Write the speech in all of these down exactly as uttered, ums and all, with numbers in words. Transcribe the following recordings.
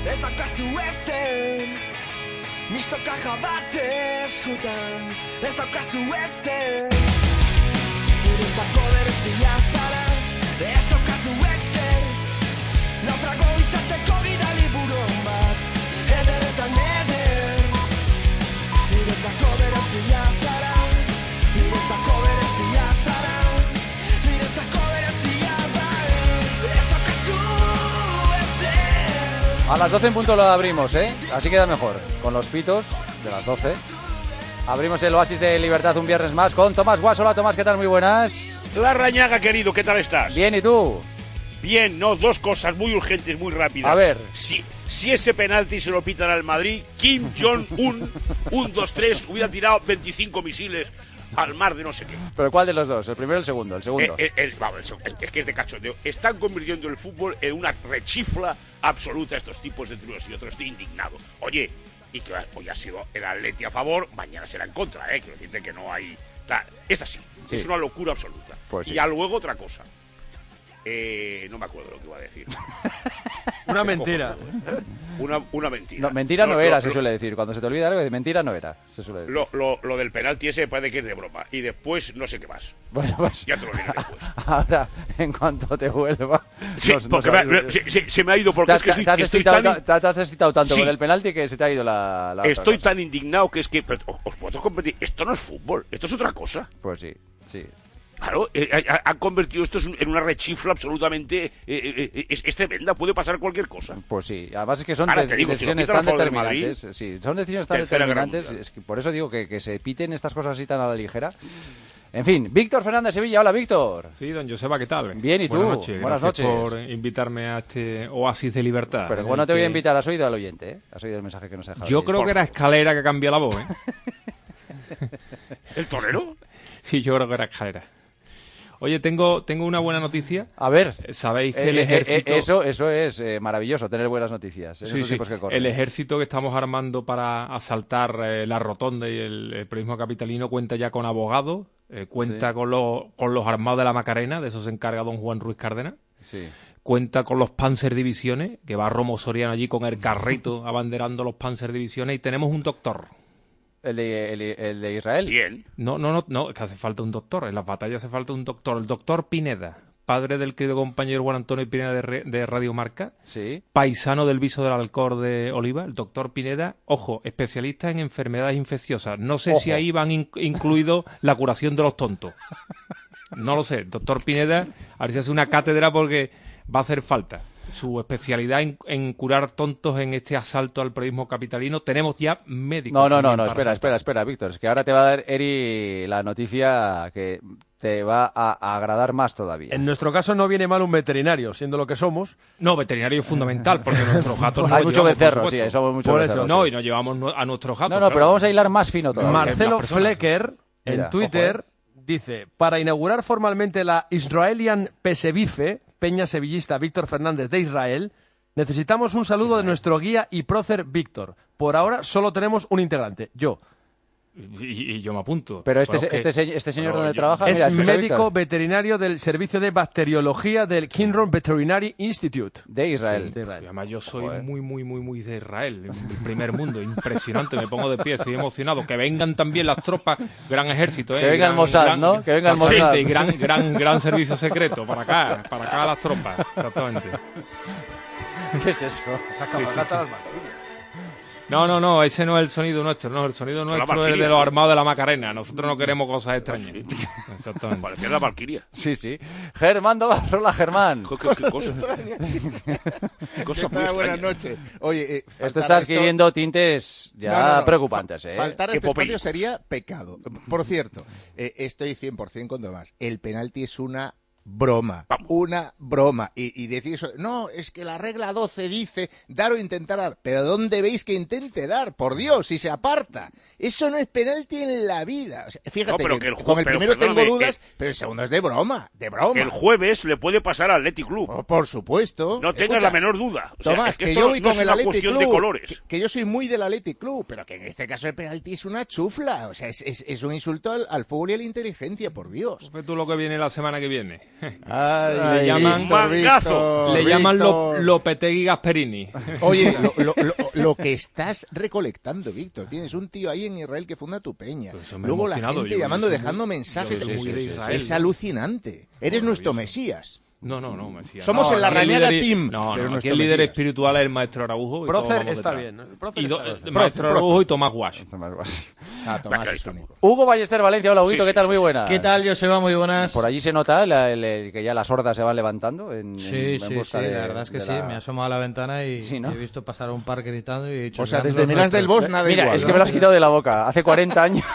Ez daukazu ezen misto kaja bat eskutan. Ez daukazu ezen niretzako berezia zara. Ez daukazu ezen naufrago izateko gidali buron bat. Ederetan eder niretzako berezia zara. Niretzako berezia zara. Niretzako berezia bai. Ez daukazu ezen. A las doce en punto lo abrimos, ¿eh? Así queda mejor. Con los pitos de las doce. Abrimos el Oasis de Libertad un viernes más con Tomás Guas. Hola, Tomás, ¿qué tal? Muy buenas. Larrañaga, querido, ¿qué tal estás? Bien, ¿y tú? Bien, no, dos cosas muy urgentes, muy rápidas. A ver. Si, si ese penalti se lo pitan al Madrid, Kim Jong-un, un, dos, tres, hubiera tirado veinticinco misiles al mar de no sé qué. ¿Pero cuál de los dos? ¿El primero o el segundo? El segundo. Eh, eh, el, vamos, el, es que es de cachondeo. Están convirtiendo el fútbol en una rechifla absoluta estos tipos de tribunos y otros. Estoy indignado. Oye, y que hoy ha sido el Atleti a favor, mañana será en contra, ¿eh? Quiero decirte que no hay... Ta, es así, sí. Es una locura absoluta. Pues sí. Y ya luego otra cosa. Eh, no me acuerdo lo que iba a decir. Una mentira. Una, una mentira. No, mentira no, no era, lo, se lo, suele decir. Cuando se te olvida algo, de mentira no era, se suele decir. Lo, lo, lo del penalti ese parece que es de broma. Y después no sé qué más. Bueno, pues... Ya te lo diré después. Ahora, en cuanto te vuelva... Sí, nos, porque nos... me, se, se, se me ha ido porque te, es que te, estoy, te has estoy excitado, tan... Te has excitado tanto sí. con el penalti que se te ha ido la... la estoy otra tan indignado que es que... Pero, os puedo competir. Esto no es fútbol, esto es otra cosa. Pues sí, sí. Claro, eh, han convertido esto en una rechifla absolutamente... Eh, eh, es, es tremenda, puede pasar cualquier cosa. Pues sí, además es que son Ahora, de, digo, decisiones si no tan Madrid, determinantes. Sí, son decisiones tan determinantes. Es que por eso digo que, que se piten estas cosas así tan a la ligera. En fin, Víctor Fernández Sevilla. Hola, Víctor. Sí, don Joseba, ¿qué tal? Bien, ¿y tú? Buenas noches. Buenas Gracias noches. por invitarme a este oasis de libertad. Pero bueno, te que... voy a invitar. Has oído al oyente, ¿eh? Has oído el mensaje que nos ha dejado. Yo creo que era Escalera que cambió la voz, ¿eh? ¿El torero? Sí, yo creo que era Escalera. Oye, tengo, tengo una buena noticia. A ver. Sabéis que eh, el ejército... Eh, eh, eso, eso es eh, maravilloso, tener buenas noticias. En sí, esos sí. tiempos que corren. El ejército que estamos armando para asaltar eh, la Rotonda y el, el periodismo capitalino cuenta ya con abogados, eh, cuenta sí. con, los, con los armados de la Macarena, de eso se encarga don Juan Ruiz Cárdenas. Sí. Cuenta con los Panzer Divisiones, que va Romo Soriano allí con el carrito abanderando los Panzer Divisiones, y tenemos un doctor. ¿El de, el, el de Israel? Bien. No, no, no, no, es que hace falta un doctor. En las batallas hace falta un doctor. El doctor Pineda, padre del querido compañero Juan Antonio Pineda de, Re, de Radio Marca. Sí. Paisano del Viso del Alcor de Oliva. El doctor Pineda, ojo, especialista en enfermedades infecciosas. No sé ojo. si ahí van in, incluido la curación de los tontos. No lo sé. Doctor Pineda, a ver si hace una cátedra porque va a hacer falta. Su especialidad en, en curar tontos en este asalto al periodismo capitalino. Tenemos ya médicos. No, no, no, no, espera, espera, espera, Víctor. Es que ahora te va a dar Eri la noticia que te va a, a agradar más todavía. En nuestro caso no viene mal un veterinario, siendo lo que somos. No, veterinario es fundamental, porque nuestros gatos no hay mucho llevamos, becerro, sí, somos muchos becerros. No, sí. y nos llevamos a nuestros gatos. No, no, claro. pero vamos a hilar más fino todavía. Marcelo Flecker, en Mira, Twitter, ojo, eh. dice, para inaugurar formalmente la Israelian Pesebife, peña sevillista Víctor Fernández de Israel, necesitamos un saludo de nuestro guía y prócer Víctor. Por ahora solo tenemos un integrante, yo. Y, y yo me apunto. Pero este, bueno, este, este, este señor pero donde yo, trabaja... Es mira, médico Víctor. veterinario del Servicio de Bacteriología del Kinron Veterinary Institute. De Israel. Sí, de Israel. Además, yo soy Joder. muy, muy, muy, muy de Israel. El primer mundo. Impresionante. Me pongo de pie. Estoy emocionado. Que vengan también las tropas. Gran ejército, ¿eh? Que venga gran, el Mossad, gran, ¿no? Que venga el Mossad. Y gran, gran, gran servicio secreto. Para acá. Para acá las tropas. Exactamente. ¿Qué es eso? Sí, sí, sí. No, no, no, ese no es el sonido nuestro, no, el sonido Son nuestro es el de los armados de la Macarena. Nosotros no queremos cosas extrañas. Exactamente. Parecía la Valquiria. Sí, sí. Germán Dobarro, hola Germán. ¿Qué, qué, qué cosa? Qué cosa muy Buenas extraña. noches. Oye, eh, Esto está adquiriendo tintes ya No, no, no. preocupantes, ¿eh? Faltar a Qué este Popeye. espacio sería pecado. Por cierto, eh, estoy cien por ciento con Tomás. El penalti es una broma. Vamos. Una broma. Y, y decir eso, no, es que la regla doce dice dar o intentar dar. Pero ¿dónde veis que intente dar? Por Dios, si se aparta. Eso no es penalti en la vida. O sea, fíjate No, pero que, que el ju- con el pero primero tengo perdóname, dudas, eh, pero el segundo es de broma. De broma. El jueves le puede pasar al Athletic Club. Oh, por supuesto. No tengas Escucha, la menor duda. O sea, Tomás, es que, que, esto yo no- voy no con es el una Athletic cuestión Club, de colores. que, que yo soy muy del Athletic Club, pero que en este caso el penalti es una chufla, o sea, es, es, es un insulto al, al fútbol y a la inteligencia, por Dios. Pues tú lo que viene la semana que viene. Ay, Le llaman- Víctor, Mangazo. Víctor, Le llaman lo, Víctor. Lopetegui Gasperini. Oye, lo, lo, lo, lo que estás recolectando, Víctor. Tienes un tío ahí en Israel que funda tu peña. Pues eso me ha Luego la emocionado, gente yo- llamando, yo soy dejando muy- mensajes. yo soy muy de Es- Israel, es ¿no? alucinante. Eres nuestro Mesías. No, no, no, me fío. Somos no, en la aquí el Rañaga líder- Team, No, pero no, aquí nuestro el líder Mesías. espiritual es el maestro Araujo. y todos Prócer vamos está detrás. bien. ¿no? Prócer Y do- está bien. el maestro Araujo y Tomás Guas. Ah, Tomás Venga, es ahí único. Hugo Ballester, Valencia. Hola, Huguito, Sí, ¿qué sí, tal? sí. Muy buena. ¿Qué tal, Joseba? Muy buenas. Por allí se nota la- el- el- que ya las hordas se van levantando. En, Sí, en- en sí, sí, busca de- la verdad es que de sí. la- Me he asomado a la ventana y, Sí, ¿no? y he visto pasar a un par gritando y he dicho... O sea, "Serán desde los Melas del nuestros". Bosch nada Mira, igual. es que ¿no? me lo has quitado de la boca. Hace cuarenta años.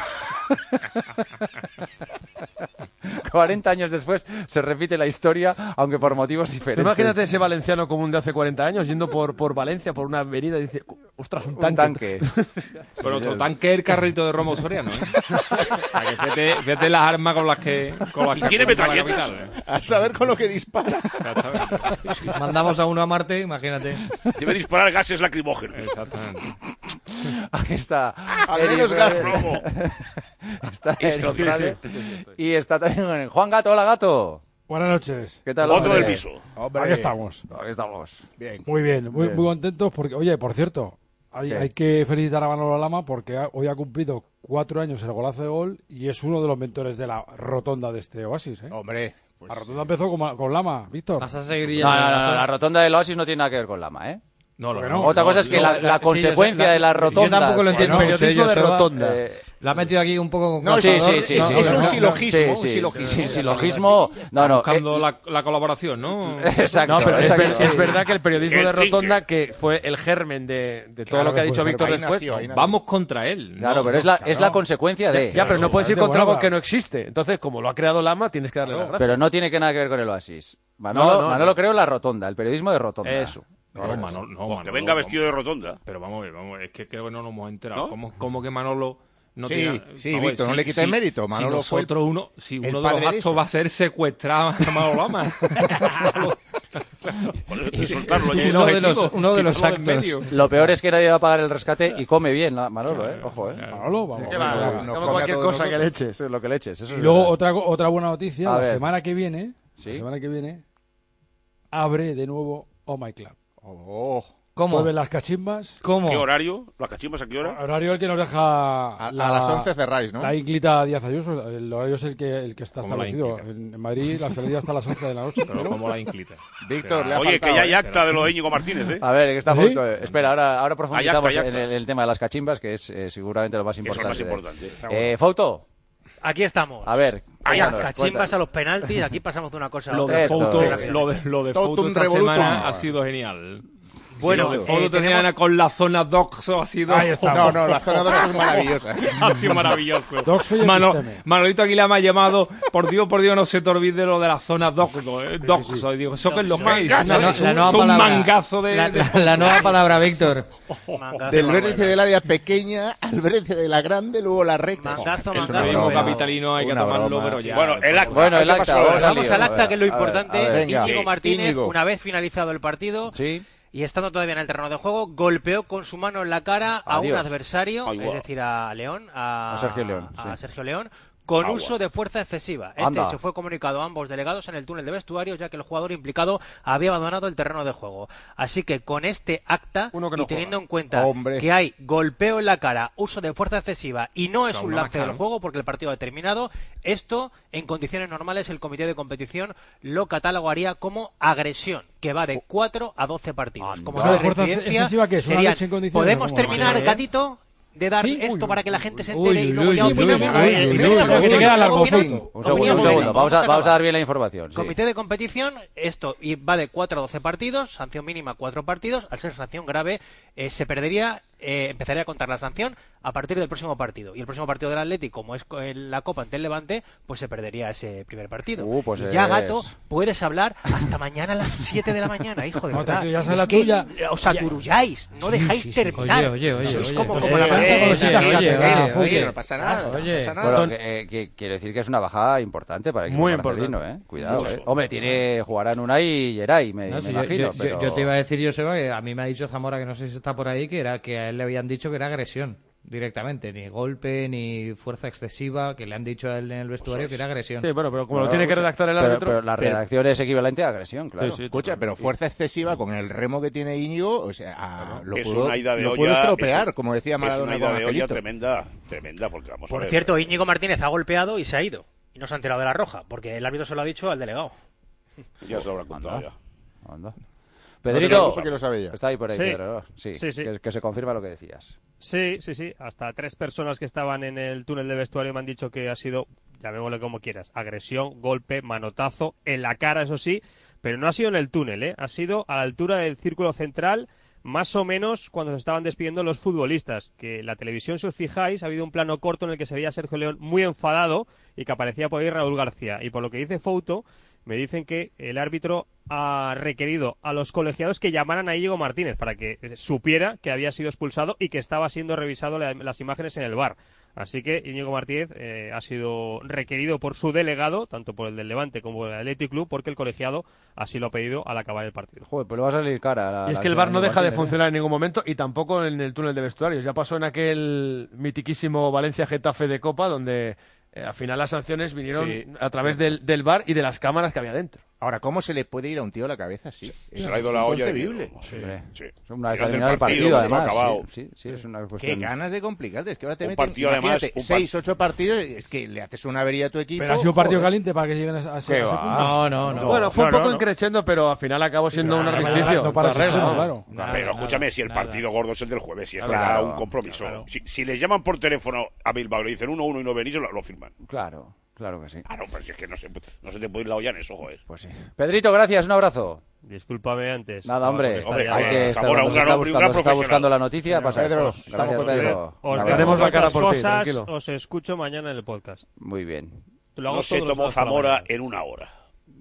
cuarenta años después se repite la historia, aunque por motivos diferentes. Imagínate ese valenciano común de hace cuarenta años yendo por, por Valencia, por una avenida y dice, ostras, un Un tanque. tanque. Pero otro tanque es el carrito de Romo Soriano, ¿eh? O sea, que fíjate, fíjate las armas con las que... Con las ¿Y que tiene afronta la metralletas? capital, ¿eh? A saber con lo que dispara. Exactamente. Mandamos a uno a Marte, imagínate. Debe disparar gases lacrimógenos. Exactamente. Aquí está. Al el menos Israel. gas. Romo. Está en Instrucciones, Australia. Y está también Juan Gato. Hola, Gato. Buenas noches. ¿Qué tal? Otro hombre? del piso. Hombre, Aquí estamos. Aquí estamos. Bien. Muy bien, muy, Bien. muy contentos porque, oye, por cierto, hay, ¿Qué? hay que felicitar a Manolo Lama porque ha- hoy ha cumplido cuatro años el golazo de gol y es uno de los mentores de la rotonda de este Oasis. ¿eh? Hombre, pues, La rotonda empezó con, Ma- con Lama, Víctor. Vas a seguir No, yendo. no, no, no, la rotonda del Oasis no tiene nada que ver con Lama, ¿eh? No, ¿Por lo qué no? Otra cosa es que no, la, la sí, consecuencia la- de las yo rotondas... tampoco lo entiendo. Bueno, mucho, periodismo de Joseba. rotonda. eh, La ha metido aquí un poco con No, sí, calzador. sí, sí, es, sí, es sí, un no, silogismo. sí, un sí, silogismo. sí, silogismo... No, no, buscando eh, la, la colaboración, ¿no? exacto. No, pero es, exacto, ver- sí. es verdad que el periodismo El de trinque. Rotonda, que fue el germen de, de todo Claro lo que ha que dicho fue el Víctor germen. después. Ahí nació, ahí nació. Vamos contra él. Claro, no, pero no, es la, claro. es la consecuencia de... Ya, pero no puedes ir de contra buena algo que va. no existe. Entonces, como lo ha creado Lama, tienes que darle las gracias. Pero no tiene que nada que ver con el Oasis. Manolo, No, no, Manolo no. creó la rotonda, el periodismo de rotonda. Eso. No, Manolo, no, Pues que Manolo, venga vamos. vestido de rotonda. Pero vamos a ver, vamos a ver, es que creo que no nos hemos enterado. ¿No? ¿Cómo, cómo que Manolo no Sí, tiene... sí, vamos a ver, Víctor, no le quites mérito. Manolo si fue el- nosotros uno, si el uno de padre los de actos eso. va a ser secuestrar a Manolo Lama. Por eso, de soltarlo Sí, allí. Uno de los, objetivo, uno de los quitarlo de en actos. medio. Lo peor es que nadie va a pagar el rescate y come bien, la- Manolo, ¿eh? Ojo, ¿eh? Manolo, vamos. ¿Qué va? venga. nos Come come a cualquier todos cosa que le nosotros. eches. Eso es lo que le eches. Eso Y es luego verdad. otra, otra buena noticia, A la ver. semana que viene, ¿Sí? la semana que viene, abre de nuevo Oh My Club. Oh, ¿Cómo? Vuelven las cachimbas. ¿Cómo? ¿Qué horario? ¿Las cachimbas a qué hora? Horario el que nos deja a, a la- las once cerráis, ¿no? La ínclita Díaz Ayuso, el horario es el que, el que está Como la establecido. ínclita. En, en Madrid la salida hasta las once de la noche. Pero pero- como la inclita. Víctor, le ha Oye, faltado, que ya hay ¿eh? acta de lo de Íñigo Martínez, ¿eh? A ver, que está a ¿Sí? punto. eh. Espera, ahora, ahora profundizamos Hay acta, hay en acta. el, el tema de las cachimbas, que es eh, seguramente lo más Que eso es importante. lo más importante. Eh, Fouto, Aquí estamos. a ver. Hay cuéntanos, Cachimbas cuéntanos. a los penaltis, aquí pasamos de una cosa a Lo otra. de Esto, Fouto, esto. lo de, lo de Totum Fouto esta revolutum. semana ha sido genial. Bueno, Sí, Lo de Fouto eh, tenía tenemos- con la zona Doxo ha sido... Ahí está. No, no, la zona dos es maravillosa. Ha sido maravilloso. Doxo y Mano- Episteme. Manolito Aguilar me ha llamado, por Dios, por Dios, no se te olvide lo de la zona Doxo. Eh, Doxo. Y digo, ¿eso qué es lo que es? La Una- no- es la un- nueva es un palabra. mangazo de... La, de- la- la nueva palabra, Víctor. Mangazo, Del mangazo. vértice del área pequeña al vértice de la grande, luego la recta. Mangazo, Eso mangazo. mismo Bueno, capitalino hay que Una tomarlo, broma, pero sí. ya. Bueno, el acta. Bueno, el ¿Qué acta, pasó? vamos al Vamos lío, al a acta, ver, que es lo a ver, importante. a ver. Venga. Íñigo Martínez, Íñigo. una vez finalizado el partido Sí. y estando todavía en el terreno de juego, golpeó con su mano en la cara a Adiós. un adversario, Ay, es guau. decir, a León, a, A Sergio León, a sí. Sergio León, con Agua. uso de fuerza excesiva. Este Anda. hecho fue comunicado a ambos delegados en el túnel de vestuarios, ya que el jugador implicado había abandonado el terreno de juego. Así que con este acta, Uno que no y teniendo juega. en cuenta Hombre. que hay golpeo en la cara, uso de fuerza excesiva y no es Claro, un una lance marca, del ¿no? juego porque el partido ha terminado, esto en condiciones normales el comité de competición lo catalogaría como agresión, que va de cuatro a doce partidos. Como ¿Eso son de de fuerza reincidencia, excesiva qué es? ¿Una serían- leche en condiciones ¿Podemos o cómo? terminar, Sí. Gatito, de dar Sí. esto Uy, para que la gente se uy, entere y uy, luego uy, ya uy, opinemos? uy, uy, Opinamos, uy, opinamos, uy, uy, que te queda largo, opinamos, Fouto. Un segundo, un opinamos. segundo. Vamos a, acabar. vamos a dar bien la información. sí. Comité de competición, esto y va de cuatro a doce partidos, sanción mínima cuatro partidos, al ser sanción grave eh, se perdería, eh, empezaría a contar la sanción a partir del próximo partido. Y el próximo partido del Atlético, como es co- en la Copa ante el Levante, pues se perdería ese primer partido. Uh, pues y ya, es- Gato, puedes hablar hasta mañana a las siete de la mañana, hijo de No, verdad. tranquilo, ya sabes Es la que tuya. os aturulláis, no dejáis sí, sí. terminar. Oye, oye, oye, Sois oye. como, Oye, como la Eh, manta eh, con los oye, hijos. oye, oye, oye, oye. no pasa nada. Oye. no pasa nada. Bueno, que, eh, que quiero decir que es una bajada importante para el equipo Muy marcelino, ¿eh? Cuidado, ¿eh? Hombre, tiene, jugarán Unai y Geray, me, No, me sí, yo, imagino, yo- pero... yo te iba a decir, Joseba, que a mí me ha dicho Zamora, que no sé si está por ahí, que era que a él le habían dicho que era agresión. directamente, ni golpe, ni fuerza excesiva, que le han dicho a él en el vestuario que era agresión. Sí, bueno, pero como No, lo tiene que escucha, redactar el pero- árbitro... Pero la redacción es equivalente a agresión, claro. Sí, sí, Escucha, pero fuerza excesiva con el remo que tiene Íñigo, o sea, ah, lo Es pudo, una ida de lo olla, pudo estropear, es- como decía es Maradona una ida con de olla Angelito. tremenda, tremenda, porque vamos a Por ver. cierto, Íñigo Martínez ha golpeado y se ha ido. Y no se ha enterado de la roja, porque el árbitro se lo ha dicho al delegado. Ya se lo habrá contado Anda. ya. Anda. No te Pedrito, preocupes, que lo sabe ya. está ahí por ahí, Sí. Pedro, ¿no? Sí, Sí, sí. Que, que se confirma lo que decías. Sí, sí, sí. Hasta tres personas que estaban en el túnel de vestuario me han dicho que ha sido, llamémosle como quieras, agresión, golpe, manotazo, en la cara, eso sí, pero no ha sido en el túnel, ¿eh? Ha sido a la altura del círculo central, más o menos cuando se estaban despidiendo los futbolistas. Que la televisión, si os fijáis, ha habido un plano corto en el que se veía a Sergio León muy enfadado y que aparecía por ahí Raúl García. Y por lo que dice Fouto, me dicen que el árbitro ha requerido a los colegiados que llamaran a Íñigo Martínez para que eh, supiera que había sido expulsado y que estaba siendo revisado la- las imágenes en el V A R. Así que Íñigo Martínez eh, ha sido requerido por su delegado, tanto por el del Levante como por el Athletic Club, porque el colegiado así lo ha pedido al acabar el partido. Joder, pues le va a salir cara. La, Y es la que el acción V A R no de deja de Martínez, ¿eh? funcionar en ningún momento y tampoco en el túnel de vestuarios. Ya pasó en aquel mitiquísimo Valencia-Getafe de Copa, donde eh, al final las sanciones vinieron Sí. a través del, del V A R y de las cámaras que había dentro. Ahora, ¿cómo se le puede ir a un tío a la cabeza así? Se le ha ido la olla de inconcebible. miedo. Sí, hombre. Sí. Es una vez Final del terminado el partido, cuando además. ha acabado. Sí, sí, sí, es una Qué cuestión... ganas de complicarte, es que ahora te Un meten, partido, además, imagínate, un par- seis, ocho partidos, es que le haces una avería a tu equipo. Pero ha sido un partido joder. caliente para que lleguen a, a ese, Qué a ese va. punto. No, no, no. Bueno, fue un No, poco no, no. increchendo, pero al final acabó siendo un no, armisticio. no para Toda ese regla, extremo, ¿no? claro. Nada, Pero escúchame, nada, si el nada. partido gordo es el del jueves, si es que Claro, era un compromiso. claro. Si, si les llaman por teléfono a Bilbao y le dicen uno uno y no venís, lo, lo firman. Claro, claro que sí. Claro, pero si es que no se, no se te puede ir la olla en eso, joder. Pues sí. Pedrito, gracias, un abrazo. Discúlpame antes. Nada, hombre, Estaba- hombre, estaba hay ya- que estar, Zamora, cuando un se está gran- un buscando, gran se está profesional. buscando la noticia, pasa Pedro, esto. estamos Gracias, contigo. Pedro. Os Un abrazo. daremos la las cara dos por ti, cosas, tranquilo. os escucho mañana en el podcast. Muy bien. Lo hago No se todos los tomó días por la Zamora mañana. en una hora.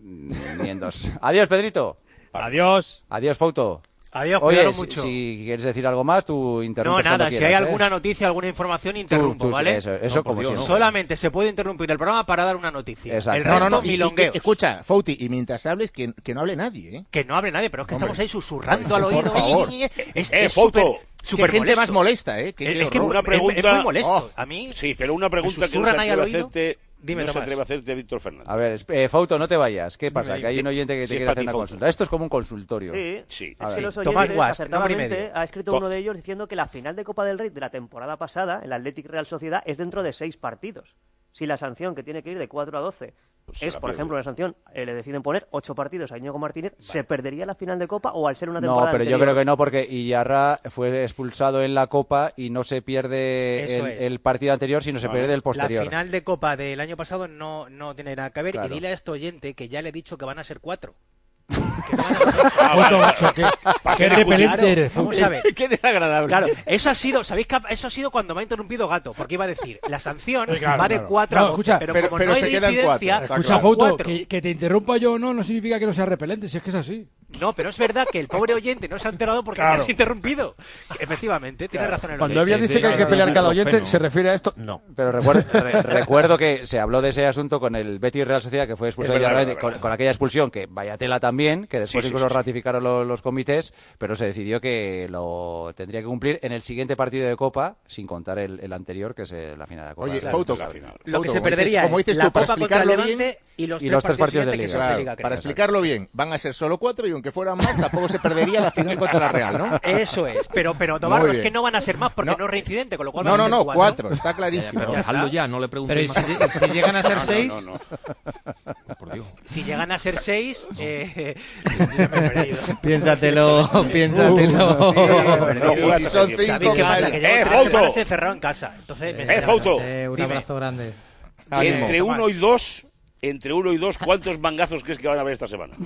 Ni en dos. Adiós, Pedrito. Adiós. Adiós, Fouto. Adiós, Oye, cuidado si, mucho. si quieres decir algo más, tú No, interrumpes nada, cuando si quieras, hay ¿eh? alguna noticia, alguna información, Tú- interrumpo, tú- ¿vale? Eso, eso No, por como Dios, siempre. no. Solamente se puede interrumpir el programa para dar una noticia. Exacto. El No, resto, no, no, y- y- milongueos. escucha, Fouti, y mientras hables, que, que no hable nadie, ¿eh? Que no hable nadie, pero es que Hombre. estamos ahí susurrando al Por oído. favor. Es, Eh, es Fouto, súper- Qué súper gente molesto. más molesta, ¿eh? Qué, Es, qué es que horror. una es- pregunta- es muy molesto. Oh. A mí, Sí, pero una pregunta que no se susurran ahí al atreve a oído. hacerte, Dime, no se Tomás. atreve a hacerte Víctor Fernández. A ver, eh, Fouto, no te vayas. ¿Qué pasa? Dime, Que hay un dime. oyente que te Sí, quiere es hacer una Pati consulta. Esto es como un consultorio. Sí, A es ver. que los Tomás oyentes, Guas, nombre y acertadamente, medio. ha escrito To- uno de ellos diciendo que la final de Copa del Rey de la temporada pasada, el Athletic Real Sociedad, es dentro de seis partidos. Si la sanción que tiene que ir de cuatro a doce Pues se es, la por pierde. ejemplo, la sanción, eh, le deciden poner ocho partidos a Íñigo Martínez, ¿se perdería la final de Copa o al ser una No, temporada pero yo anterior? creo que no, porque Iyarra fue expulsado en la Copa y no se pierde Eso el, es. el partido anterior, sino se No, pierde no. el posterior. La final de Copa del año pasado no, no tiene nada que ver. Claro. Y dile a este oyente que ya le he dicho que van a ser cuatro. Que no van a ser seis. Ah, vale, Fouto, vale. macho, qué, ¿Para qué qué repelente Claro, eres, Fouto. vamos a ver. Qué desagradable. Claro, eso ha sido, ¿sabéis que eso ha sido cuando me ha interrumpido Gato? Porque iba a decir, la sanción Sí, claro, va de claro. cuatro No, a doce, escucha, pero, pero- como pero no hay se quedan reincidencia, cuatro. Escucha, Claro. Fouto, cuatro. que, que te interrumpa yo o no, no significa que no sea repelente, si es que es así. No, pero es verdad que el pobre oyente no se ha enterado porque Claro. me has interrumpido. Efectivamente, tiene razón el Cuando oyente. Evia dice que hay que pelear cada oyente, ¿se refiere a esto? No. Pero recuerdo, re- recuerdo que se habló de ese asunto con el Betis Real Sociedad, que fue expulsado Es verdad, ya, es verdad, con, verdad. con aquella expulsión, que vaya tela también, que después Sí, sí, incluso sí, sí. ratificaron lo- los comités, pero se decidió que lo tendría que cumplir en el siguiente partido de Copa, sin contar el, el anterior, que es eh, la final de Copa. Oye, Claro. Fouto, la final. Lo que Fouto, se como dices- perdería como es dices la tú, para Copa contra el explicarlo Levante bien, y los, y tres, los tres partidos de siguientes que Liga. son de claro, Liga, creo. para explicarlo bien, van a ser solo cuatro y aunque fueran más, tampoco se perdería la final contra la Real, ¿no? Eso es, pero, pero Tobarro, Muy es bien. que no van a ser más porque No. no, es reincidente, con lo cual No, van a no, ser no, cuatro. cuatro, está clarísimo. Pero Ya dejadlo está. ya, no le Pero preguntéis ¿y más. si, si llegan a ser No, no, seis? no, no. Por Dios. Si llegan a ser seis, eh, ya me he perdido. Piénsatelo, piénsatelo. Y si son Sí, cinco, ¿Sabéis qué pasa? mal. Que llevo ¡Eh, tres Fouto! semanas encerrado en casa. Entonces me ¡Eh, Fouto! Eh, un Dime. abrazo grande. Ánimo. Entre Tomás. uno y dos, entre uno y dos, ¿cuántos mangazos crees que van a haber esta semana?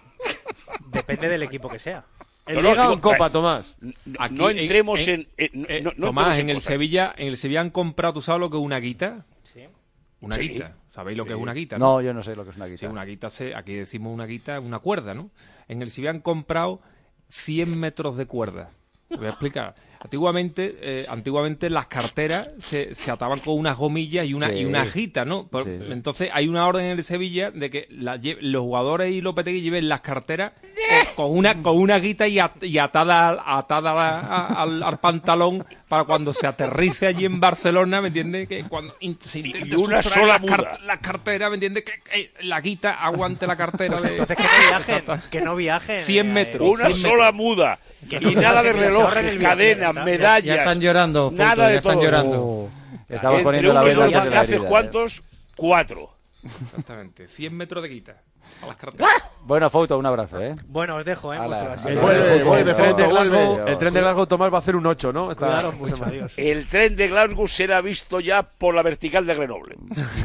Depende del equipo que sea. ¿En No, no, Liga o digo, en Copa, eh, Tomás? No, Aquí, no entremos en- en... en- no- Eh, no- no Tomás, entremos en el cosas. Sevilla, en el Sevilla han comprado, ¿tú sabes lo que es una guita? Sí. Una Sí. guita. ¿Sabéis lo que es una guita? No, yo no sé lo que es una Sí, guitarra. una guita, se- aquí decimos una guita, una cuerda, ¿no? En el Sevilla han comprado cien metros de cuerda. voy a explicar. Antiguamente, eh, antiguamente las carteras se, se ataban con unas gomillas y una Sí. y una gita, ¿no? Por- Sí. Entonces hay una orden en el Sevilla de que la lle- los jugadores y los petegui lleven las carteras con, con una con una guita y, at- y atada atada a- a- al, al pantalón para cuando se aterrice allí en Barcelona, ¿me entiendes? Que cuando in- se intente y una sustraer sola las, car- muda. las carteras, ¿me entiendes? Que, que la guita aguante la cartera de Entonces que no viajen, que no viajen. cien eh, metros. Una cien sola metros. muda. Que no Y nada de viajen, que se ahorren relojes, el viaje, cadenas, ya está. medallas. Ya están llorando, Fulton, Nada de ya están todo. llorando. Oh, estamos Entre poniendo la uno y venda dos antes de la haces herida, ¿eh? cuántos? Cuatro. Exactamente, cien metros de guita a las carteras. Bueno, Fouto, un abrazo, ¿eh? Bueno, os dejo, ¿eh? Ala. Vuestro así. Vuelve, Vuelve, vuelve, el, tren de Fouto, Glasgow, vuelve. el tren de Glasgow, Tomás, va a hacer un ocho, ¿no? Está... Cuidaros mucho, adiós. El tren de Glasgow será visto ya por la vertical de Grenoble.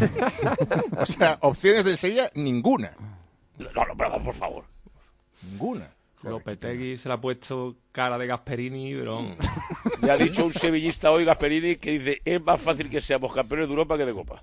O sea, opciones del Sevilla, ninguna. No, no, pero por favor. Ninguna. Lopetegui se le ha puesto cara de Gasperini, pero... Ya ha dicho un sevillista hoy, Gasperini, que dice, es más fácil que seamos campeones de Europa que de Copa.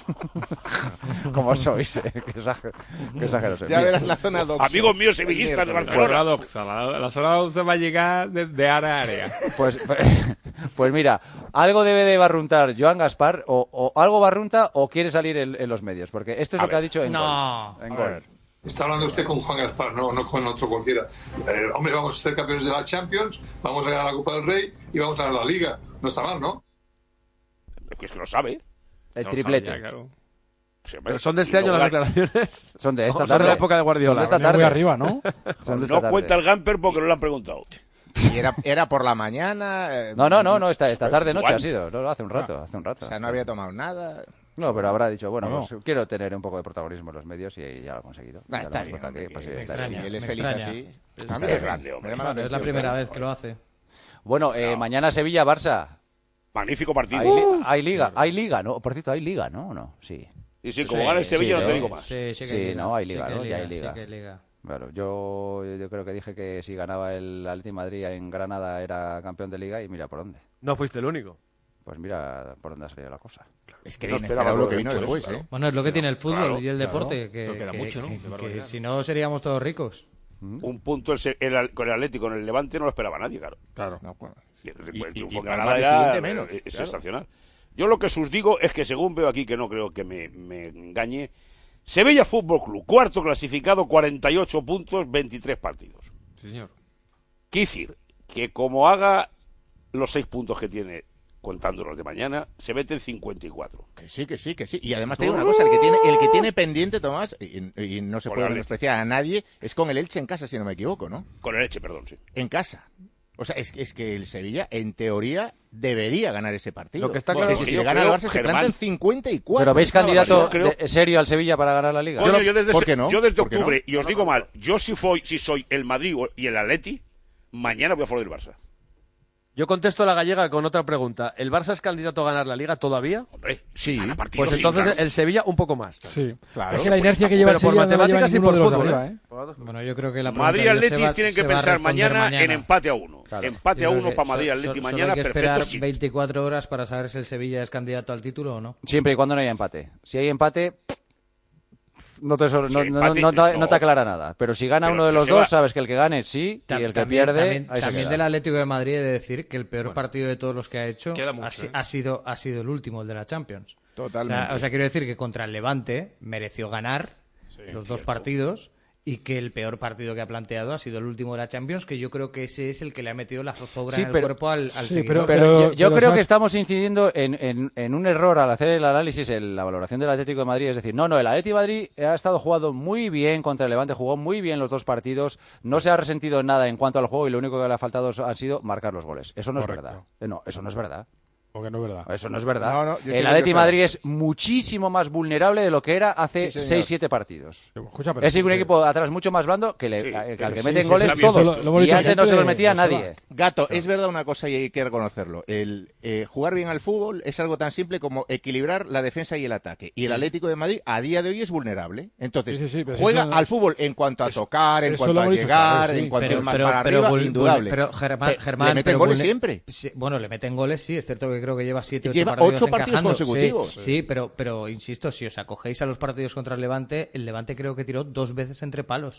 Como sois, eh? Qué exagero, qué exagero sois. Ya Mira, verás la zona doxa. Amigos míos sevillistas de La zona Barcelona. doxa, la, la zona doxa va a llegar de, de área a área. Pues, pues mira, algo debe de barruntar Joan Gaspar, o, o algo barrunta o quiere salir en, en los medios, porque esto es A lo que ver. ha dicho en No. gol. En A gol. ver, está hablando usted con Juan Gaspar, no, no con otro cualquiera. Eh, hombre, vamos a ser campeones de la Champions, vamos a ganar la Copa del Rey y vamos a ganar la Liga. No está mal, ¿no? Es que es que lo sabe. El No triplete. sabía, claro. Sí, hombre. Pero son de este Y año luego las la- declaraciones. Son de esta Son tarde. de la época de Guardiola. Son de esta Venía muy tarde. arriba, ¿no? Son de esta No tarde. cuenta el Gamper porque no le han preguntado. Y era, era por la mañana. eh, No, no, no, no, esta, esta tarde noche Igual. ha sido. No, hace un rato, hace un rato. O sea, no había tomado nada. No, pero habrá dicho, bueno, No. pues quiero tener un poco de protagonismo en los medios y ya lo ha conseguido. Ah, Ya lo está hemos bien, puesto aquí, hombre, pues sí, que- está que bien. si él es Me feliz extraña. así. Está A mí bien, me- grande, me hombre. llama la Es la atención, primera claro. vez que lo hace. Bueno, eh, mañana Sevilla-Barça. Magnífico partido. Hay, li- hay liga, hay liga, ¿no? Por cierto, hay liga, ¿no? ¿O no? Sí. Y sí, como gana el Sevilla sí, no te ¿no? digo más. Sí, sí, que Sí, hay liga. no, hay Sí liga, que ¿no? Ya hay liga. Sí que hay liga. Claro, yo, yo creo que dije que si ganaba el Atlético de Madrid en Granada era campeón de liga y mira por dónde. No fuiste el único. Pues mira por dónde ha salido la cosa. Es que No no esperaba esperaba lo que lo vino de después, eso, ¿eh? Bueno, es lo que tiene el fútbol claro, y el claro. deporte, que, Pero queda que- mucho, ¿no? que- De que barbaridad. si no seríamos todos ricos. Un punto el, se- el- con el Atlético en el Levante no lo esperaba nadie, claro. Claro. Y el, Y- el y- triunfo y en para Granada el ya siguiente menos, es claro. sensacional. Yo lo que os digo es que según veo aquí, que no creo que me, me engañe, Sevilla Fútbol Club, cuarto clasificado, cuarenta y ocho puntos, veintitrés partidos. Sí, señor. Quiere decir que como haga los seis puntos que tiene contando los de mañana, se mete en cincuenta y cuatro. Que sí, que sí, que sí. Y además te digo una cosa, el que tiene, el que tiene pendiente, Tomás, y, y no se Con puede la menospreciar a nadie, es con el Elche en casa, si no me equivoco, ¿no? Con el Elche, perdón, sí. En casa. O sea, es, que- es que el Sevilla, en teoría, debería ganar ese partido. Lo que está Porque claro- si yo le gana al creo, Barça, se Germán- planta en cincuenta y cuatro. ¿Pero veis Es una candidato barbaridad. creo- de- serio al Sevilla para ganar la liga? Coño, yo desde, ¿por ese- qué no? yo desde ¿Por qué no? octubre, y os digo mal, yo si, fui, si soy el Madrid o- y el Atleti, mañana voy a favor del Barça. Yo contesto la gallega con otra pregunta. ¿El Barça es candidato a ganar la liga todavía? Hombre, Sí. gana partidos Pues sin entonces ganar. el Sevilla un poco más. Sí. Claro. Es que la inercia que lleva Pero el por Sevilla no la lleva matemáticas y ninguno por de los de fútbol, arriba, ¿eh? ¿eh? Bueno, yo creo que la Madrid y pregunta de Atleti Joseba tienen se que va a pensar responder mañana, en empate a uno. Empate Yo a creo uno que para Madrid y so- Atleti so- solo mañana, hay que perfecto. esperar Sí. veinticuatro horas para saber si el Sevilla es candidato al título o no. Siempre y cuando no haya empate. Si hay empate, no te, sor- no, Sí, no- empate, no te- no. no te aclara nada. Pero si gana Pero uno de los se dos, va. sabes que el que gane sí, y Tam- el que también, pierde, también, ahí se también queda. del Atlético de Madrid he de decir que el peor partido de todos los que ha hecho Queda mucho, ha, si- ¿eh? ha sido, ha sido el último, el de la Champions. O Totalmente. sea, o sea, quiero decir que contra el Levante mereció ganar los dos partidos y que el peor partido que ha planteado ha sido el último de la Champions, que yo creo que ese es el que le ha metido la zozobra Sí, en el pero- cuerpo al, al Sí, seguidor. pero- Pero yo, yo pero creo sabes- que estamos incidiendo en, en- en un error al hacer el análisis, en la valoración del Atlético de Madrid. Es decir, no, no, el Atlético de Madrid ha estado jugando muy bien contra el Levante, jugó muy bien los dos partidos, no se ha resentido en nada en cuanto al juego y lo único que le ha faltado ha sido marcar los goles. Eso no Correcto. es verdad. Eh, No, eso no es verdad. Porque no es verdad. Eso no es verdad. No, no, yo estoy el con Atlético de Joseba. Madrid es muchísimo más vulnerable de lo que era hace Sí, señor. seis siete partidos. Escucha, pero Es sí un que- equipo atrás mucho más blando que, le, Sí, que al pero que sí, meten sí, goles sí, eso todos. lo- lo hemos y dicho antes no se los siempre, metía Joseba. nadie. Gato, es verdad una cosa y hay que reconocerlo. El eh, jugar bien al fútbol es algo tan simple como equilibrar la defensa y el ataque. Y el Atlético de Madrid a día de hoy es vulnerable. Entonces, Sí, sí, sí, pero si juega eso no- al fútbol en cuanto a tocar, en eso cuanto lo a hemos dicho, llegar, claro, sí. en cuanto pero, a ir más pero, para pero, arriba, vul- indudable. Pero Germán, Pe- Germán, le meten pero goles vulne- siempre. Sí, bueno, le meten goles, sí, es cierto que creo que lleva siete, ocho Lleva partidos ocho partidos encajando. consecutivos. Sí, sí, pero, pero insisto, si os acogéis a los partidos contra el Levante, el Levante creo que tiró dos veces entre palos.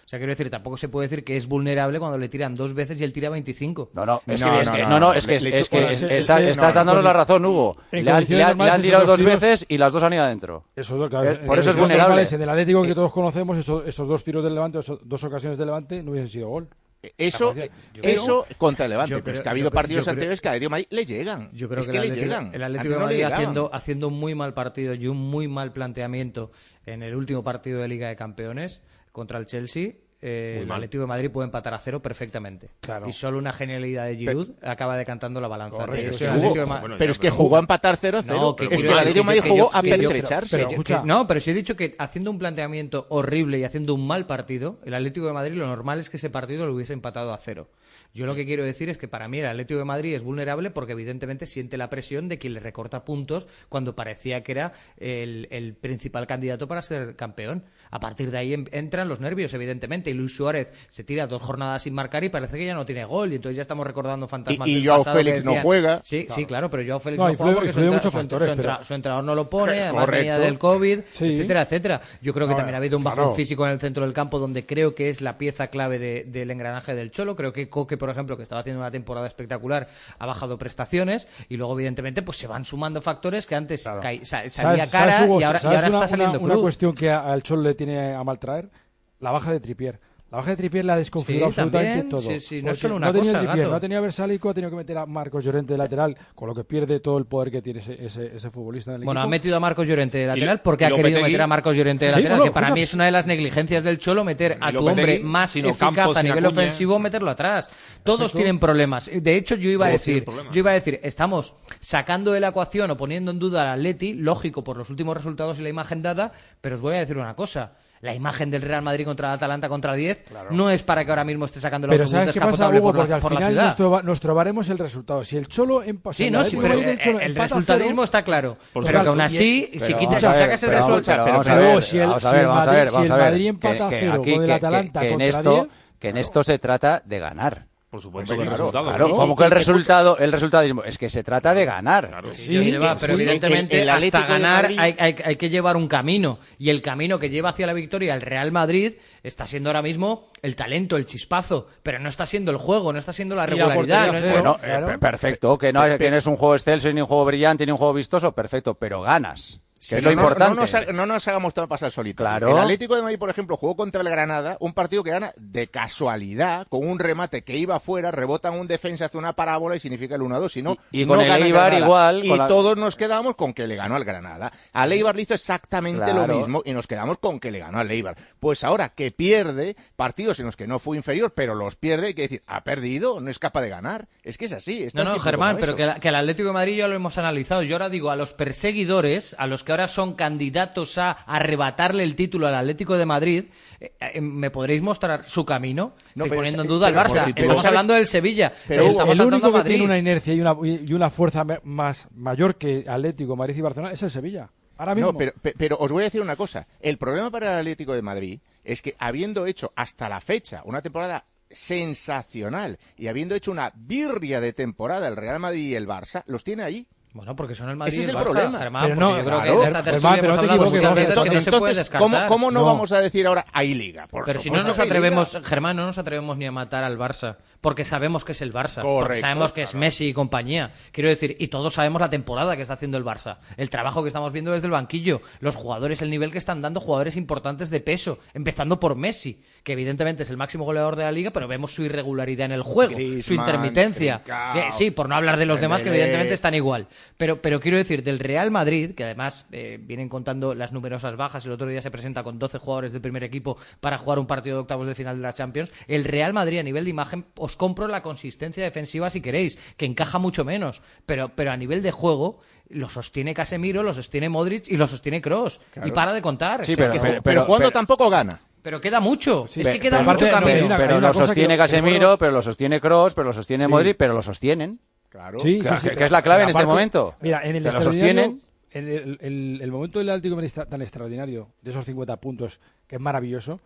O sea, quiero decir, tampoco se puede decir que es vulnerable cuando le tiran dos veces y él tira veinticinco. No, no, es No, que, es no, que- no, no, no, no, es que, le- es, le es echo- que bueno, es- es- esa- es- estás no, dándonos en- la razón, Hugo. en Le han, condiciones le han- le normales han esos tirado dos dos tiros- veces y las dos han ido adentro. Eso es lo que, Eh, en por eso es condiciones vulnerable. normales, en el Atlético que todos conocemos, esos, esos dos tiros del Levante, esos dos ocasiones del Levante, no hubiesen sido gol. Eso, Yo eso contra el Levante, yo pero creo- es que ha habido yo creo- partidos yo creo- anteriores que al Atlético de Madrid le llegan. Yo creo es que, que, el le Atlético, llegan. el Atlético Antes de no le Madrid llegaban. haciendo, haciendo un muy mal partido y un muy mal planteamiento en el último partido de Liga de Campeones contra el Chelsea. Eh, Muy el mal. Atlético de Madrid puede empatar a cero perfectamente. Claro. Y solo una genialidad de Giroud acaba decantando la balanza. Correcto. Pero Pero, si es el que Atlético jugó, de Ma- bueno, pero ya, es que pero- jugó a empatar cero cero. No, que es que jugó- el Atlético de Madrid que- jugó que- a que- que- pertrecharse. pero escucha, Que- No, pero si he dicho que haciendo un planteamiento horrible y haciendo un mal partido, el Atlético de Madrid lo normal es que ese partido lo hubiese empatado a cero. Yo lo que quiero decir es que para mí el Atlético de Madrid es vulnerable porque evidentemente siente la presión de quien le recorta puntos cuando parecía que era el, el principal candidato para ser campeón. A partir de ahí em- entran los nervios, evidentemente, y Luis Suárez se tira dos jornadas sin marcar y parece que ya no tiene gol, y entonces ya estamos recordando fantasmas Y- y del Joao pasado que Félix no decían- juega. Sí, sí, claro, pero Joao Félix No, no, influye- juega porque su, influye entra- muchos su- factores, su entra- pero- su entrenador no lo pone, además venía Correcto. del COVID, Sí. etcétera, etcétera. Yo creo que Ahora, también ha habido un bajón claro. físico en el centro del campo donde creo que es la pieza clave de- del engranaje del Cholo. Creo que Coque, por ejemplo, que estaba haciendo una temporada espectacular, ha bajado prestaciones y luego, evidentemente, pues se van sumando factores que antes caí- sa- salía ¿Sabes- cara sabes, Hugo, y ahora, y sabes ahora una, está saliendo una, una cruz. cuestión que a- al Cholo le tiene a mal traer? La baja de Trippier. La baja de Trippier la ha desconfigurado Sí, absolutamente también. todo. Sí, sí, no es Porque solo una no tenía cosa, Trippier, gato. no tenía Versálico, ha tenido que meter a Marcos Llorente de lateral, con lo que pierde todo el poder que tiene ese, ese, ese futbolista en el Bueno, ha equipo. metido a Marcos Llorente de Y lateral lo- porque y ha querido Lopetegui- meter a Marcos Llorente de Sí, lateral, bueno, que para escucha, mí es una de las negligencias del Cholo, meter a Y tu Lopetegui, hombre más sino eficaz Campos a sin nivel Acuña. ofensivo, meterlo atrás. Todos Perfecto. tienen problemas. De hecho, yo iba a Todos decir, tienen problemas. yo iba a decir, estamos sacando de la ecuación o poniendo en duda al Atleti, lógico por los últimos resultados y la imagen dada, pero os voy a decir una cosa. La imagen del Real Madrid contra el Atalanta contra diez no es para que ahora mismo esté sacando el Pero autobús ¿sabes qué pasa, descapotable Hugo? por la- Porque al por la final ciudad. nuestro, ba- nuestro baremo es el resultado. Si el Cholo empata... Sí, no, sí, pero el, el resultadismo está claro. Por pero que supuesto. aún así, Pero si, vamos quitas, a si ver, sacas el pero vamos- resultado... pero vamos a pero ver, luego, si el- vamos a si ver, el vamos a Madrid- ver, si vamos el a ver. Madrid empata a Que- que cero aquí- con el que- Atalanta que en contra esto, diez, que en esto se trata de ganar. Por supuesto, Hombre, que claro, resultados, claro, ¿no? como que el resultado, el resultadismo, es que se trata de ganar. Sí, se va, pero sí. evidentemente El- el Atlético hasta de ganar Madrid- hay, hay- hay que llevar un camino. Y el camino que lleva hacia la victoria el Real Madrid está siendo ahora mismo el talento, el chispazo, pero no está siendo el juego, no está siendo la Y la regularidad. portería no es- cero. Bueno, eh, Claro. per- perfecto, que no, es, que no es un juego excelso, ni un juego brillante, ni un juego vistoso, perfecto, pero ganas, que Sí, es lo no, no, importante. No nos, ha- no nos hagamos pasar solito. Claro. El Atlético de Madrid, por ejemplo, jugó contra el Granada, un partido que gana de casualidad, con un remate que iba afuera, rebotan un defensa, hace una parábola y significa el uno a dos. Si no, Y- y no con el gana Eibar Granada. igual, Y con la- todos nos quedamos con que le ganó al Granada. Al Eibar le hizo exactamente Claro. lo mismo y nos quedamos con que le ganó al Eibar. Pues ahora que pierde partidos en los que no fue inferior, pero los pierde, hay que decir, ha perdido, no es capaz de ganar. Es que es así. es No, tan no, simple Germán, como pero eso. que, la- que el Atlético de Madrid ya lo hemos analizado. Yo ahora digo a los perseguidores, a los que ahora son candidatos a arrebatarle el título al Atlético de Madrid, eh, eh, ¿me podréis mostrar su camino? No, Estoy pero poniendo en es- duda al pero- Barça. pero- Estamos ¿sabes? hablando del Sevilla. Pero, Pero Hugo, estamos el saltando único a que Madrid. tiene una inercia y una, y una fuerza me- más mayor que Atlético, Madrid y Barcelona es el Sevilla. Ahora mismo. No, pero, pe- pero os voy a decir una cosa. El problema para el Atlético de Madrid es que habiendo hecho hasta la fecha una temporada sensacional y habiendo hecho una birria de temporada el Real Madrid y el Barça, los tiene ahí. Bueno, porque son el Madrid Ese y es el el Barça, problema. Germán, Pero porque no, yo creo que claro, en esta Germán, tertulia pero hemos no te hablado equivoques, muchas vamos a veces ver. que no se puede Entonces, ¿cómo, descartar. cómo no, No. vamos a decir ahora hay liga? Por Pero si supuesto no nos que hay liga. atrevemos, Germán, no nos atrevemos ni a matar al Barça, porque sabemos que es el Barça, porque Correcto, sabemos que es Messi y compañía. Quiero decir, y todos sabemos la temporada que está haciendo el Barça, el trabajo que estamos viendo desde el banquillo, los jugadores, el nivel que están dando jugadores importantes de peso, empezando por Messi, que evidentemente es el máximo goleador de la liga, pero vemos su irregularidad en el juego, su Griezmann, intermitencia. Trincao, Que, sí, por no hablar de los demás que Dembélé. evidentemente están igual. Pero, pero quiero decir, del Real Madrid, que además eh, vienen contando las numerosas bajas, el otro día se presenta con doce jugadores del primer equipo para jugar un partido de octavos de final de la Champions, el Real Madrid a nivel de imagen, os compro la consistencia defensiva si queréis, que encaja mucho menos, pero, pero a nivel de juego lo sostiene Casemiro, lo sostiene Modric y lo sostiene Kroos. Y para de contar. Sí, Es pero- que- pero- Pero jugando pero- tampoco gana. pero queda mucho, es que pero- queda pero mucho aparte, no, camino. hay una- pero hay una lo cosa que sostiene lo- que Casemiro, recuerdo- pero lo sostiene Kroos, pero lo sostiene Sí. Modric, pero lo sostienen. Claro. Sí, Que- sí, sí, que pero- es la clave pero en este aparte, momento. Mira, en el Que lo extraordinario- sostienen. en el, el- el momento del Atlético de Madrid está tan extraordinario, de esos cincuenta puntos, que es maravilloso,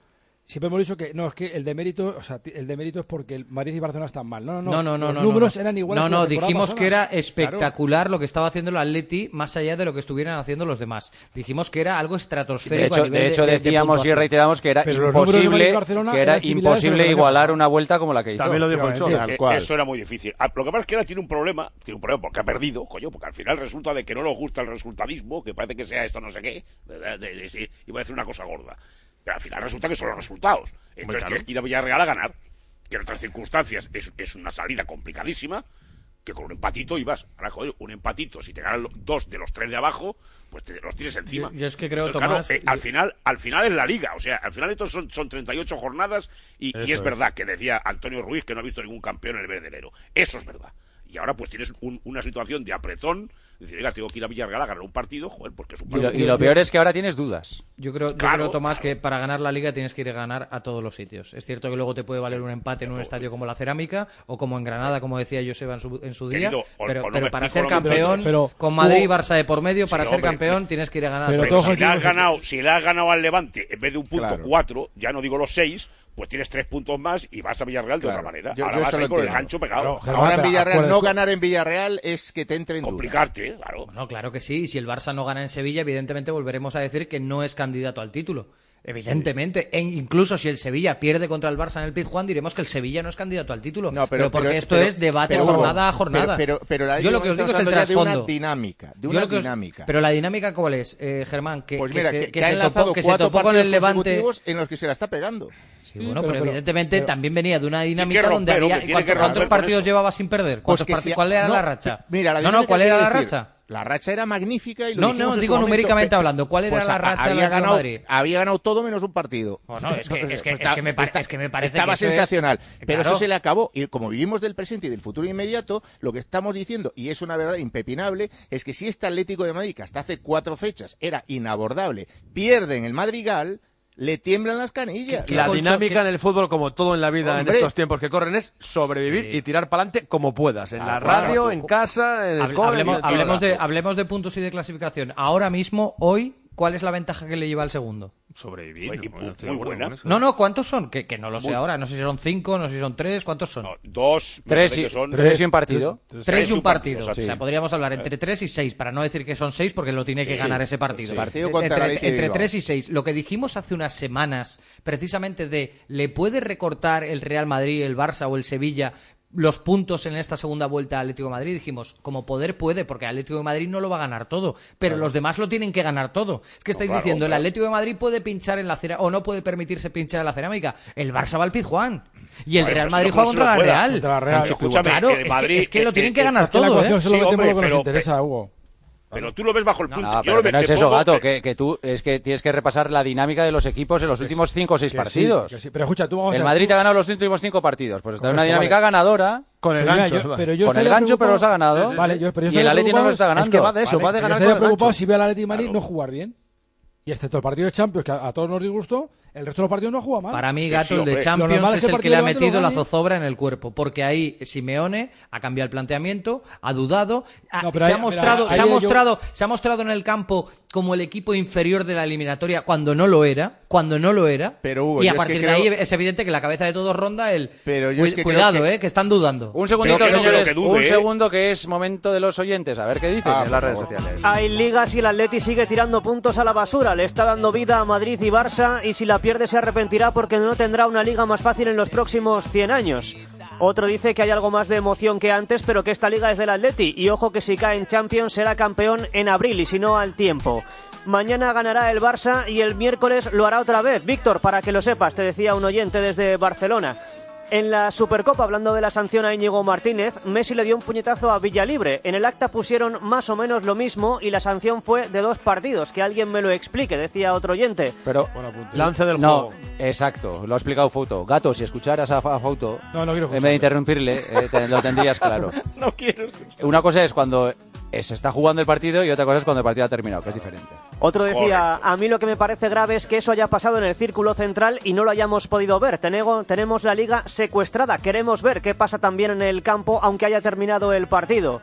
siempre hemos dicho que no, es que el de mérito, o sea, el de mérito es porque el Madrid y Barcelona están mal. No, no, No, no, no. Los no, números no. eran iguales. No, que no, la temporada dijimos pasada. que era espectacular Claro. lo que estaba haciendo el Atleti, más allá de lo que estuvieran haciendo los demás. Dijimos que era algo estratosférico. De hecho, a nivel de hecho de, de decíamos y puntuación. reiteramos que era Pero los números de Madrid y imposible, Barcelona que era eran similares a imposible lo que igualar habíamos una vuelta como la que hizo. También lo dijo el Cholo. Tal Eh, cual. Eso era muy difícil. Ah, Lo que pasa es que ahora tiene un problema, tiene un problema porque ha perdido, coño, porque al final resulta de que no nos gusta el resultadismo, que parece que sea esto no sé qué, de, de, de, de, sí, iba a decir una cosa gorda. Pero al final resulta que son los resultados. Entonces claro. tienes que ir a Villarreal a ganar, que en otras circunstancias es, es una salida complicadísima, que con un empatito ibas. Ahora, joder, un empatito, si te ganan los dos de los tres de abajo, pues te los tienes encima. Yo, yo es que creo, Entonces, Tomás... claro, eh, al final al final es la liga, o sea, al final estos son, son treinta y ocho jornadas y, y es, es. verdad que decía Antonio Ruiz que no ha visto ningún campeón en el mes de enero. Eso es verdad. Y ahora pues tienes un, una situación de apretón, decir, oiga, tengo que ir a Villarreal a ganar un partido, joder, porque es un Y partido. lo, y lo peor es que ahora tienes dudas. Yo creo, yo Claro, creo, Tomás, claro. que para ganar la Liga tienes que ir a ganar a todos los sitios. Es cierto que luego te puede valer un empate en un estadio como la Cerámica o como en Granada, como decía Joseba en su, en su día. Querido, o- pero o no pero me para explico ser lo que- campeón, pero- con Madrid y hubo- Barça de por medio, para Sí, ser hombre, campeón tienes que ir a ganar. pero a Pero todos. todos si le has decimos- ganado, si le has ganado al Levante en vez de un punto Claro. cuatro, ya no digo los seis, pues tienes tres puntos más y vas a Villarreal de Claro. otra manera. Yo- Ahora yo vas eso ahí lo con el entiendo. gancho pegado. Claro, Germán, Ahora en pero Villarreal, no acuérdate- ganar en Villarreal es que te entre en dudas. Complicarte, ¿eh? Claro. Bueno, claro que sí. Y si el Barça no gana en Sevilla, evidentemente volveremos a decir que no es candidato al título. Evidentemente. E incluso si el Sevilla pierde contra el Barça en el Pizjuán, diremos que el Sevilla no es candidato al título. No, pero, pero- porque pero- esto pero- es debate pero, jornada a Hugo, jornada. pero- pero- pero la Yo Liga lo que os digo es estamos el hablando ya de una trasfondo. dinámica, de Yo una lo que os- dinámica. Pero la dinámica, ¿cuál es, eh, Germán? Que, Pues que mira, se, que, que que ha se enlazado topó, que se cuatro topó con partidos el Levante. consecutivos en los que se la está pegando. Sí, bueno, pero- pero, pero- evidentemente pero- también venía de una dinámica romper, donde había... hombre, tiene que ¿cuántos, romper cuántos con partidos eso. llevaba sin perder? ¿Cuántos Pues que parti- si- ¿Cuál era no, la racha? Mira, la no, no, dinámica ¿cuál quiere era la decir, racha? La racha era magnífica y lo No, dijimos no, en su digo momento, numéricamente pe- hablando, ¿cuál era pues la a- racha del había Atlético de ganado, Madrid? había ganado todo menos un partido. Bueno, es que, es que, Está- es que, me, pa- está- es que me parece estaba que eso es- sensacional, pero Claro. eso se le acabó. Y como vivimos del presente y del futuro inmediato, lo que estamos diciendo, y es una verdad impepinable, es que si este Atlético de Madrid, que hasta hace cuatro fechas era inabordable, pierde en el Madrigal, le tiemblan las canillas. ¿Qué La colchón- dinámica qué- en el fútbol, como todo en la vida Hombre. en estos tiempos que corren, es sobrevivir y tirar para adelante como puedas. En la Claro, radio, claro. en casa, en el Hable- cole, hablemos, en todo hablemos, de, lado. hablemos de puntos y de clasificación. Ahora mismo, hoy, ¿cuál es la ventaja que le lleva al segundo? Sobrevivir. Muy- no, muy estoy de acuerdo buena. con eso. No, no, ¿cuántos son? Que, que no lo sé Muy- ahora. No sé si son cinco, no sé si son tres. ¿Cuántos son? No, dos, me Tres parece y, que son. tres y un partido. Tres- Tres y un un partido. partido, O sea, sí. podríamos hablar entre tres y seis, para no decir que son seis, porque lo tiene que Sí, ganar sí. ese partido. Sí. Partido contra la entre Athletic de entre Bilbao. tres y seis. Lo que dijimos hace unas semanas, precisamente de ¿le puede recortar el Real Madrid, el Barça o el Sevilla los puntos en esta segunda vuelta al Atlético de Madrid? Dijimos, como poder puede, porque el Atlético de Madrid no lo va a ganar todo, pero los demás lo tienen que ganar todo. Es que estáis claro, diciendo, el claro. Atlético de Madrid puede pinchar en la cerámica, o no puede permitirse pinchar en la cerámica. El Barça va al Pizjuán. Y el Bueno, Real pues Madrid no juega se lo contra la pueda. Real. Contra la Real. Sancho, escúchame, Claro, el es, Madrid, que, es que lo eh, tienen eh, que ganar Es que la todo, ecuación ¿eh? solo Sí, metemos hombre, lo que nos pero- interesa, Hugo. Pero tú lo ves bajo el punto. No, Yo pero lo que ve- no es te eso, pongo- Gato, te- que, que tú es que tienes que repasar la dinámica de los equipos en los últimos cinco o seis Que sí, partidos. que sí. Pero escucha, tú vamos El a Madrid ha ganado los últimos cinco partidos, pues está en una Correcto, dinámica vale. ganadora, Con el Pero mira, gancho. yo- además. pero yo con el estaría gancho, pero los ha preocupado- ganado. Vale, yo- pero yo y el estaría Atleti no preocupado- los está ganando. Es que va de eso, Vale, va de yo ganar estaría con el preocupado gancho. si ve al Atlético de Madrid Claro. no jugar bien. Y excepto el partido de Champions, que a, a todos nos disgustó, el resto de los partidos no juega mal. Para mí, Que Gato, sí, el de hombre. Lo Champions normal es es que el el que partido le ha de Levante lo metido la gane. zozobra en el cuerpo, porque ahí Simeone ha cambiado el planteamiento, ha dudado, ha- No, pero se, ahí- ha mostrado, mira, se, ha ahí yo- mostrado, se ha mostrado en el campo como el equipo inferior de la eliminatoria cuando no lo era, cuando no lo era, Pero, Hugo, y yo a es partir que de ahí creo- es evidente que la cabeza de todos ronda el... Pero yo Cu- es que creo cuidado, que- eh, que están dudando. Un segundito, Pero que no señores, creo que dude, un ¿eh? segundo que es momento de los oyentes, a ver qué dicen Ah, en las por redes favor. sociales. Hay ligas y el Atleti sigue tirando puntos a la basura. Le está dando vida a Madrid y Barça y si la pierde se arrepentirá porque no tendrá una liga más fácil en los próximos cien años. Otro dice que hay algo más de emoción que antes, pero que esta liga es del Atleti y ojo que si cae en Champions será campeón en abril y si no al tiempo. Mañana ganará el Barça y el miércoles lo hará otra vez. Víctor, para que lo sepas, te decía un oyente desde Barcelona. En la Supercopa, hablando de la sanción a Íñigo Martínez, Messi le dio un puñetazo a Villalibre. En el acta pusieron más o menos lo mismo y la sanción fue de dos partidos. Que alguien me lo explique, decía otro oyente. Pero Lance del no, juego. exacto, lo ha explicado Fouto. Gato, si escucharas a, a Fouto, No, no quiero en vez de interrumpirle, eh, te- lo tendrías claro. No quiero escuchar. Una cosa es cuando eh, se está jugando el partido y otra cosa es cuando el partido ha terminado, que es diferente. Otro decía, Correcto. a mí lo que me parece grave es que eso haya pasado en el círculo central y no lo hayamos podido ver. Tenego- tenemos la liga secuestrada, queremos ver qué pasa también en el campo, aunque haya terminado el partido.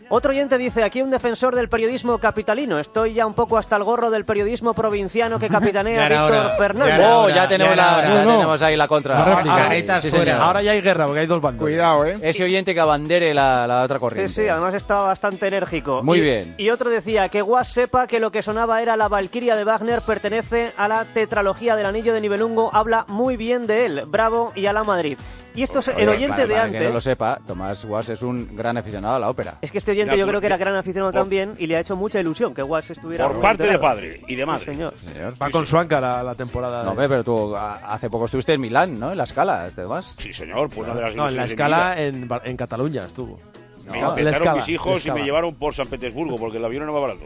Otro oyente dice, aquí un defensor del periodismo capitalino. Estoy ya un poco hasta el gorro del periodismo provinciano que capitanea Víctor Fernández. Ya oh, ya tenemos, ya la, ya no, tenemos ahí la contra. Ahora, ahora, sí, ahora ya hay guerra, porque hay dos bandos. Cuidado, ¿eh? Ese oyente que abandere la, la otra corriente. Sí, sí, además estaba bastante enérgico. Muy y, bien. Y otro decía, que Guas sepa que lo que sonaba era la Valquiria de Wagner, pertenece a la tetralogía del Anillo de Nibelungo, habla muy bien de él. Bravo y a la Madrid. Y esto es el oyente para, de para antes. Que no lo sepa, Tomás Guas es un gran aficionado a la ópera. Es que este oyente yo creo que era gran aficionado por, también y le ha hecho mucha ilusión que Guas estuviera. Por parte enterado. De padre y de madre. Sí, señor. señor. Va sí, con sí. Suanca la, la temporada. No, de... pero tú hace poco estuviste en Milán, ¿no? En la Escala, Tomás. Sí, señor. Pues una de las no, en la Escala en, en Cataluña estuvo. Me No, inventaron mis hijos y me llevaron por San Petersburgo porque el avión no va barato.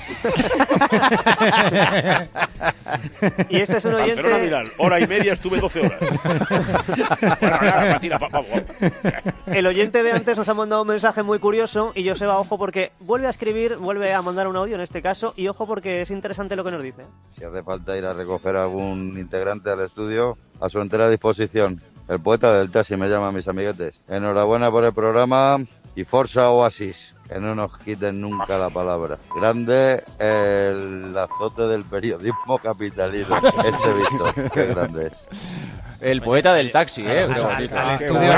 Y este es un oyente... Barcelona, Milán, hora y media, estuve doce horas. Bueno, nada, Patira, vamos, vamos. El oyente de antes nos ha mandado un mensaje muy curioso y Joseba, ojo, porque vuelve a escribir, vuelve a mandar un audio en este caso, y ojo porque es interesante lo que nos dice. Si hace falta ir a recoger a algún integrante al estudio, a su entera disposición. El poeta del taxi me llama a mis amiguetes. Enhorabuena por el programa y Forza Oasis, que no nos quiten nunca la palabra. Grande el azote del periodismo capitalino. Ese Víctor, qué grande es. El poeta del taxi, ¿eh? Al estudio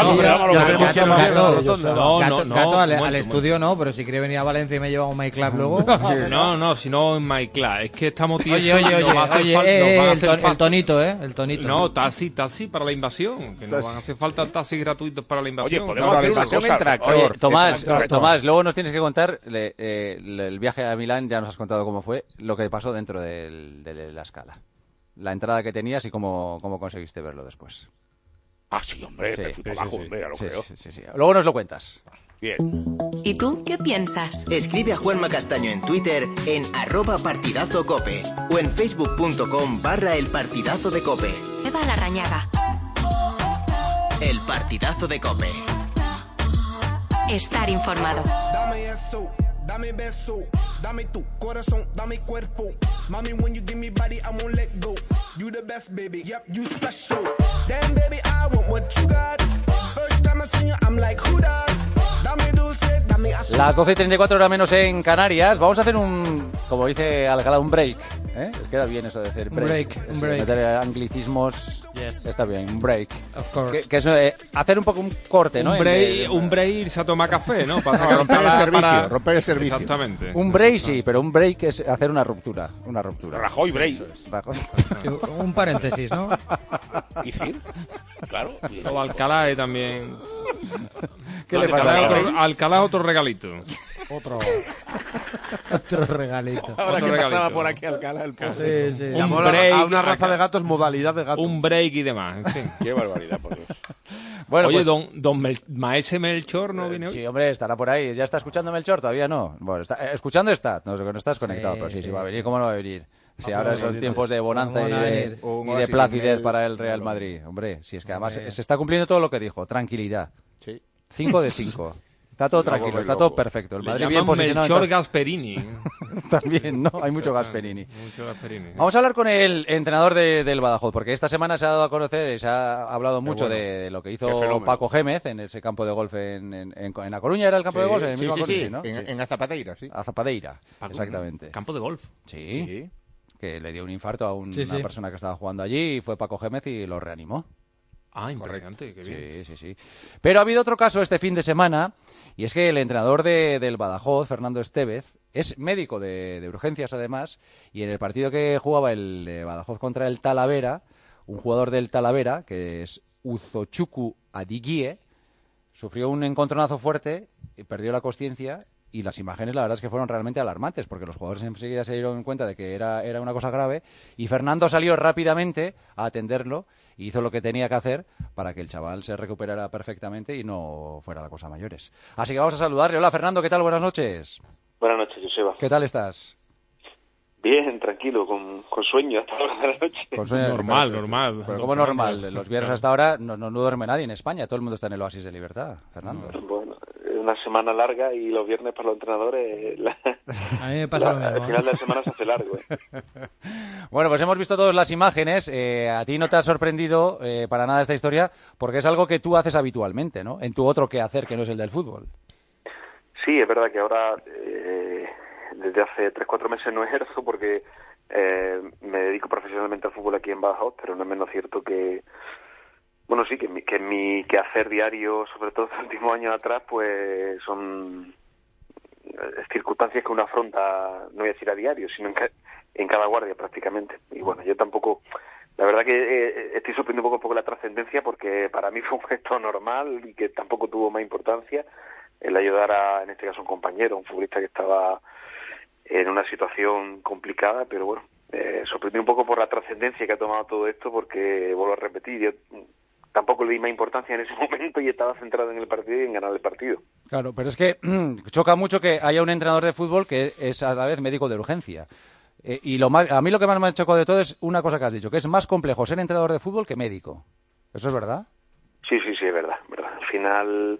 no, al estudio no, pero si quiere venir a Valencia y me lleva a un My Club luego. No, no, si no en My Club. Es que estamos tiesos. Oye, oye, oye, oye, eh, el, ton, el tonito, ¿eh? El tonito. No, taxi, taxi para la invasión. Que nos van a hacer falta taxis gratuitos para la invasión. Oye, podemos hacer una cosa. En tractor, Oye, Tomás, en tractor. Tomás, luego nos tienes que contar le, eh, el viaje a Milán, ya nos has contado cómo fue, lo que pasó dentro del, de la Escala. La entrada que tenías y cómo, cómo conseguiste verlo después. Ah, sí, hombre, Sí, me fui sí, para abajo, sí, hombre, ya lo sí, creo. sí, sí, sí. Luego nos lo cuentas. Bien. ¿Y tú qué piensas? Escribe a Juanma Castaño en Twitter en arroba partidazo cope o en facebook.com barra el partidazo de cope. Eva Larrañaga. El partidazo de cope. Estar informado. Dame eso, dame beso, dame tu corazón, dame cuerpo. Mami, when you give me body, I won't let go. You the best, baby, yep, you special. Damn, baby, I want what you got. First time I see you, I'm like, who that? Dame dulce, dame azúcar. Las doce y treinta y cuatro horas menos en Canarias. Vamos a hacer un, como dice Alcalá, un break. ¿Eh? Queda bien eso de decir break. Un break, un Eso, break. meter anglicismos. Yes. Está bien, un break. Of course. Que, que es eh, hacer un poco un corte, ¿no? Un En- break, en- un break irse a tomar café, ¿no? Para, Para romper el para- servicio, para- romper el servicio. Exactamente. Un break sí, pero un break es hacer una ruptura. Una ruptura. Rajoy break. Rajoy. Sí, un paréntesis, ¿no? ¿Y Cir? Claro. O Alcalá eh, también. ¿Qué le Alcalá, pasa? otro, Alcalá otro regalito. Otro. Otro regalito. Ahora Otro que pasaba regalito. por aquí Alcalá, el pobre. Sí, sí. Un Llamó a la- break, a una raza acá. de gatos modalidad de gato. Un break y demás. En fin. Qué barbaridad, por Dios. Bueno, Oye, pues, don, don Mel- Maese Melchor no viene hoy. sí, hombre, estará por ahí. ¿Ya está escuchando Melchor? Todavía no. Bueno, está, eh, escuchando está. No, no estás conectado, Sí, pero sí, sí, sí, va a sí. venir. ¿Cómo no va a venir? Si Ah, ahora bueno, son sí, tiempos de bonanza y ¿Cómo no va a de, venir? Un y de oasis placidez sin para él, el Real claro. Madrid. Hombre, si es que además Hombre. se está cumpliendo todo lo que dijo. Tranquilidad. Sí. Cinco de cinco. Está todo No, tranquilo, vuelve está loco. todo perfecto. El Le Madrid bien llaman posicionado. Melchor en Gasperini. to- También, ¿no? Hay mucho Gasperini. Mucho Gasperini. Vamos a hablar con el entrenador de- del Badajoz, porque esta semana se ha dado a conocer, se ha hablado mucho bueno. de lo que Qué hizo fenómeno. Paco Gémez en ese campo de golf en, en, en, en A Coruña. ¿Era el campo de golf? En el sí, mismo sí, A Coruña, sí, ¿no? En, Sí. en Azapadeira, sí. A Zapadeira, Paco, exactamente. Campo de golf. Sí, Sí. que le dio un infarto a un- Sí, una sí. persona que estaba jugando allí y fue Paco Gémez y lo reanimó. Ah, impresionante. Qué bien. Sí, sí, sí. Pero ha habido otro caso este fin de semana, y es que el entrenador de- del Badajoz, Fernando Estevez, es médico de, de urgencias además, y en el partido que jugaba el eh, Badajoz contra el Talavera, un jugador del Talavera, que es Uzochuku Adigie, sufrió un encontronazo fuerte, y perdió la consciencia, y las imágenes la verdad es que fueron realmente alarmantes, porque los jugadores enseguida se dieron cuenta de que era, era una cosa grave, y Fernando salió rápidamente a atenderlo, y hizo lo que tenía que hacer para que el chaval se recuperara perfectamente y no fuera la cosa a mayores. Así que vamos a saludarle. Hola Fernando, ¿qué tal? Buenas noches. Buenas noches, Joseba. ¿Qué tal estás? Bien, tranquilo, con, con sueño hasta la hora de la noche. Con sueño. Normal, Pero- normal. Pero ¿cómo normal? Los viernes hasta ahora no, no, no duerme nadie en España. Todo el mundo está en el oasis de libertad, Fernando. Bueno, es una semana larga y los viernes para los entrenadores la, A mí me pasa lo la- mismo. el final de la semana se hace largo. ¿eh? Bueno, pues hemos visto todas las imágenes. Eh, a ti no te ha sorprendido eh, para nada esta historia porque es algo que tú haces habitualmente, ¿no? En tu otro quehacer que no es el del fútbol. Sí, es verdad que ahora, eh, desde hace tres cuatro meses no ejerzo porque eh, me dedico profesionalmente al fútbol aquí en Badajoz, pero no es menos cierto que, bueno, sí, que mi, que mi quehacer diario, sobre todo estos últimos años atrás, pues son circunstancias que uno afronta, no voy a decir a diario, sino en, ca en cada guardia prácticamente. Y bueno, yo tampoco, la verdad que eh, estoy sorprendido un poco, un poco la trascendencia, porque para mí fue un gesto normal y que tampoco tuvo más importancia el ayudar a, en este caso, un compañero, un futbolista que estaba en una situación complicada, pero bueno, eh, sorprendido un poco por la trascendencia que ha tomado todo esto, porque, vuelvo a repetir, yo tampoco le di más importancia en ese momento y estaba centrado en el partido y en ganar el partido. Claro, pero es que choca mucho que haya un entrenador de fútbol que es a la vez médico de urgencia. Eh, y lo más, a mí lo que más me ha chocado de todo es una cosa que has dicho, que es más complejo ser entrenador de fútbol que médico. ¿Eso es verdad? Sí, sí, sí, es verdad. verdad. Al final,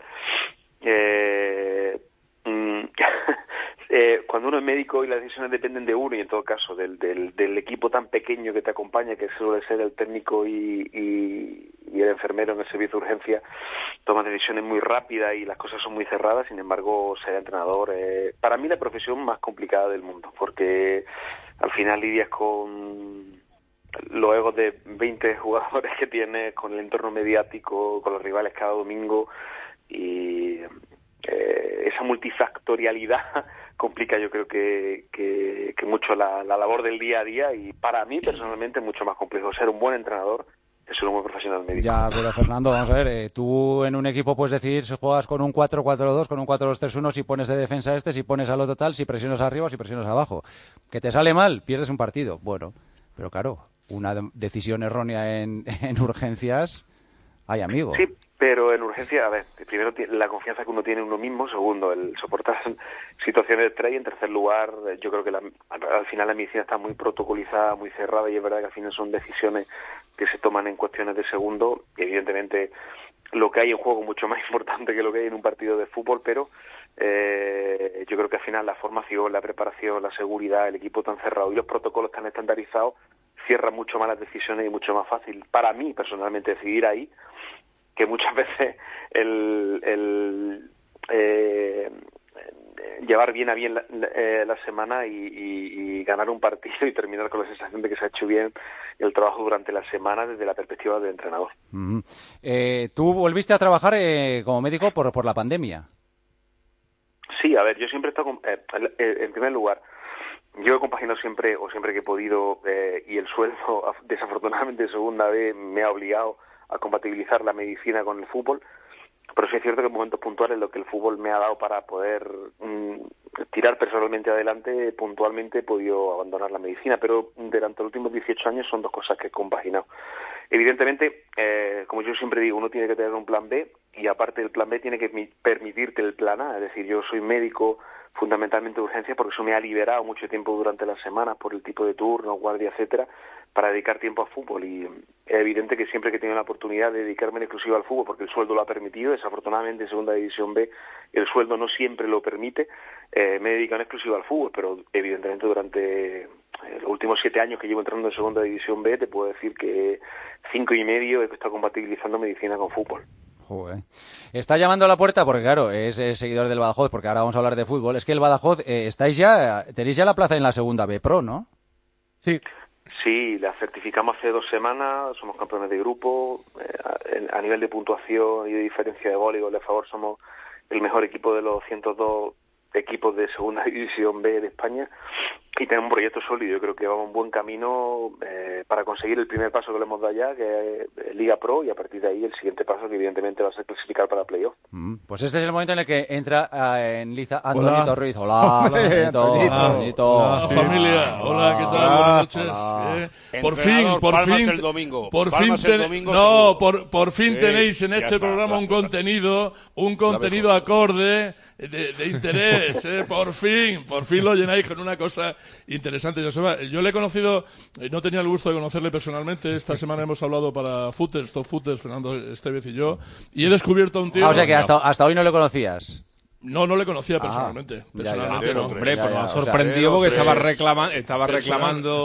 eh, mm, eh, cuando uno es médico y las decisiones dependen de uno, y en todo caso del, del, del equipo tan pequeño que te acompaña, que suele ser el técnico y, y, y el enfermero en el servicio de urgencia, toman decisiones muy rápidas y las cosas son muy cerradas. Sin embargo, ser entrenador, eh, para mí la profesión más complicada del mundo, porque al final lidias con los egos de veinte jugadores que tienes, con el entorno mediático, con los rivales cada domingo, y eh, esa multifactorialidad complica, yo creo que, que, que mucho la, la labor del día a día, y para mí personalmente es mucho más complejo ser un buen entrenador que ser un buen profesional médico. Ya, pero Fernando, vamos a ver, eh, tú en un equipo puedes decidir si juegas con un cuatro cuatro dos, con un cuatro dos tres uno, si pones de defensa a este, si pones a lo total, si presionas arriba o si presionas abajo. Que te sale mal, pierdes un partido. Bueno, pero claro, una de decisión errónea en, en urgencias, hay amigo. Sí, pero en urgencia, a ver, primero la confianza que uno tiene en uno mismo, segundo, el soportar situaciones de estrés, y en tercer lugar, yo creo que la, al final la medicina está muy protocolizada, muy cerrada, y es verdad que al final son decisiones que se toman en cuestiones de segundo, y evidentemente lo que hay en juego es mucho más importante que lo que hay en un partido de fútbol, pero eh, yo creo que al final la formación, la preparación, la seguridad, el equipo tan cerrado y los protocolos tan estandarizados cierran mucho más las decisiones y mucho más fácil para mí personalmente decidir ahí, que muchas veces el, el eh, llevar bien a bien la, eh, la semana y, y, y ganar un partido y terminar con la sensación de que se ha hecho bien el trabajo durante la semana desde la perspectiva del entrenador. Uh-huh. eh, ¿Tú volviste a trabajar eh, como médico por, por la pandemia? Sí, a ver, yo siempre he estado, con, eh, en primer lugar, yo he compaginado siempre, o siempre que he podido, eh, y el sueldo, desafortunadamente, segunda vez, me ha obligado a compatibilizar la medicina con el fútbol, pero sí es cierto que en momentos puntuales lo que el fútbol me ha dado para poder mmm, tirar personalmente adelante, puntualmente he podido abandonar la medicina, pero durante los últimos dieciocho años son dos cosas que he compaginado. Evidentemente, eh, como yo siempre digo, uno tiene que tener un plan B, y aparte del plan B tiene que permitirte el plan A, es decir, yo soy médico fundamentalmente de urgencias porque eso me ha liberado mucho tiempo durante las semanas por el tipo de turno, guardia, etcétera, para dedicar tiempo al fútbol, y es evidente que siempre que he tenido la oportunidad de dedicarme en exclusiva al fútbol, porque el sueldo lo ha permitido, desafortunadamente en Segunda División B el sueldo no siempre lo permite, eh, me he dedicado en exclusiva al fútbol, pero evidentemente durante los últimos siete años que llevo entrando en Segunda División B te puedo decir que cinco y medio he estado compatibilizando medicina con fútbol. Joder. Está llamando a la puerta porque, claro, es, es seguidor del Badajoz, porque ahora vamos a hablar de fútbol. Es que el Badajoz, eh, estáis ya, tenéis ya la plaza en la Segunda B Pro, ¿no? Sí. Sí, la certificamos hace dos semanas, somos campeones de grupo, eh, a, a nivel de puntuación y de diferencia de gol y gol de favor somos el mejor equipo de los ciento dos equipos de Segunda División B de España, y tenemos un proyecto sólido. Yo creo que vamos un buen camino eh, para conseguir el primer paso que le hemos dado ya, que es Liga Pro, y a partir de ahí el siguiente paso, que evidentemente va a ser clasificar para playoff. Mm, pues este es el momento en el que entra uh, en liza Antonito Hola. Ruiz. Hola, Antonito. Antonito. Antonito. Hola, Sí. familia. Hola, ¿qué tal? Hola. Buenas noches. Hola. Eh, por fin, Entrenador, por palmas fin, el domingo. por Palmas fin, el ten- domingo no, seguro. por, por fin Sí, tenéis en ya este está, programa ya un está. contenido, un contenido acorde de, de interés, eh, por fin, por fin lo llenáis con una cosa interesante. Joseba, yo le he conocido, eh, no tenía el gusto de conocerle personalmente, esta semana hemos hablado para Footers, Top Footers, Fernando Estevez y yo, y he descubierto a un tío... Ah, o sea que hasta, hasta hoy no le conocías. No, no le conocía Ah, personalmente. ya, ya. Personalmente Sí, no. hombre, Hombre, ya, pues ya, me ha o sea, sorprendido porque sí. estaba, reclama, estaba Personal. reclamando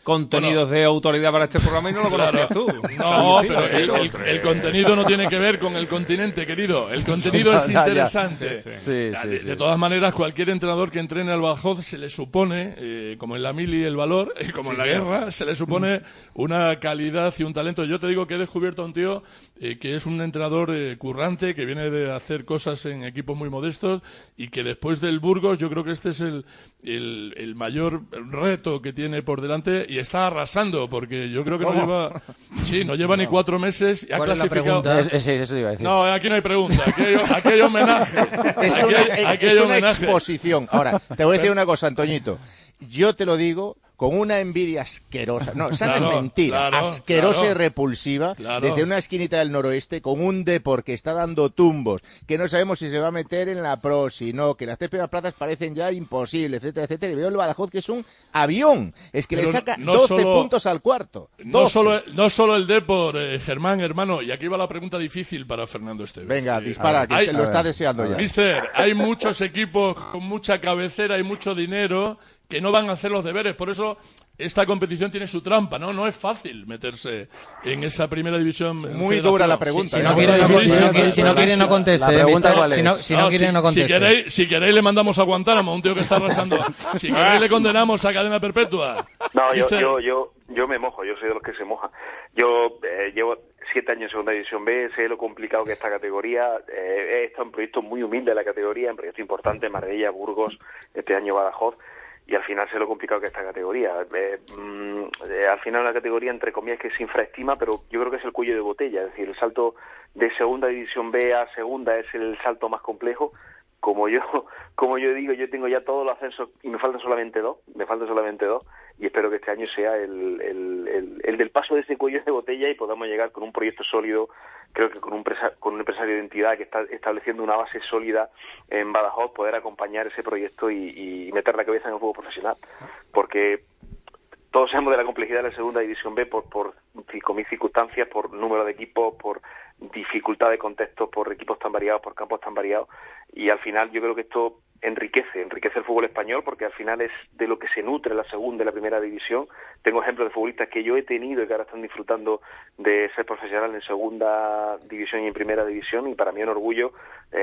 contenidos bueno, de autoridad para este programa y no lo conocías claro. tú. No, pero el, el, el contenido no tiene que ver con el continente, querido. El contenido es interesante. Sí, sí. Sí, sí, de, sí. de todas maneras, cualquier entrenador que entrene al Badajoz se le supone, eh, como en la mili el valor, eh, como en la guerra, se le supone una calidad y un talento. Yo te digo que he descubierto a un tío eh, que es un entrenador eh, currante, que viene de hacer cosas en equipos muy modestos y que después del Burgos yo creo que este es el, el, el mayor reto que tiene por delante y está arrasando porque yo creo que no ¿Cómo? lleva sí no lleva no. ni cuatro meses y ha ¿Cuál clasificado. Es la es, es, eso iba a decir. No, aquí no hay pregunta, aquí hay, aquí hay homenaje. Es Aquí una, hay, aquí es hay una homenaje. exposición. Ahora, te voy a decir una cosa, Antoñito. Yo te lo digo con una envidia asquerosa. No, esa Claro, no es mentira. claro, asquerosa claro. y repulsiva. Claro. Desde una esquinita del noroeste, con un Depor que está dando tumbos, que no sabemos si se va a meter en la Pro, si no, que las tres primeras plazas parecen ya imposibles, etcétera, etcétera. Y veo el Badajoz que es un avión. Es que Pero le saca no doce solo- puntos al cuarto. No doce. solo, no solo el Depor, eh, Germán, hermano, y aquí va la pregunta difícil para Fernando Esteves. Venga, Eh, dispara, que hay- este lo está deseando ya. Mister, hay muchos equipos con mucha cabecera y mucho dinero que no van a hacer los deberes, por eso esta competición tiene su trampa, ¿no? No es fácil meterse en esa primera división. Muy dura la pregunta. Si ¿eh? no quiere, no, si no quiere, si no quiere, no conteste. La pregunta mister. cuál es. Si no, si no quiere, si, no si conteste. queréis, si queréis le mandamos a Guantánamo, un tío que está arrasando. Si queréis le condenamos a cadena perpetua. No, yo, Mister, yo, yo, yo me mojo, yo soy de los que se moja. Yo eh, llevo siete años en Segunda División B, sé lo complicado que es esta categoría, eh, he estado en proyectos muy humildes de la categoría, en proyectos importantes, Marbella, Burgos, este año Badajoz, y al final sé lo complicado que es esta categoría. Eh, mm, eh, al final una categoría, entre comillas, que se infraestima, pero yo creo que es el cuello de botella, es decir, el salto de Segunda División B a Segunda es el salto más complejo. Como yo, como yo digo, yo tengo ya todos los ascensos y me faltan solamente dos, me faltan solamente dos, y espero que este año sea el, el, el, el del paso de ese cuello de botella y podamos llegar con un proyecto sólido, creo que con un, presa, con un empresario de identidad que está estableciendo una base sólida en Badajoz, poder acompañar ese proyecto y, y meter la cabeza en el fútbol profesional, porque todos sabemos de la complejidad de la Segunda División B por, por circunstancias, por número de equipos, por dificultad de contextos, por equipos tan variados, por campos tan variados, y al final yo creo que esto enriquece, enriquece el fútbol español, porque al final es de lo que se nutre la segunda y la primera división. Tengo ejemplos de futbolistas que yo he tenido y que ahora están disfrutando de ser profesional en segunda división y en primera división, y para mí es un orgullo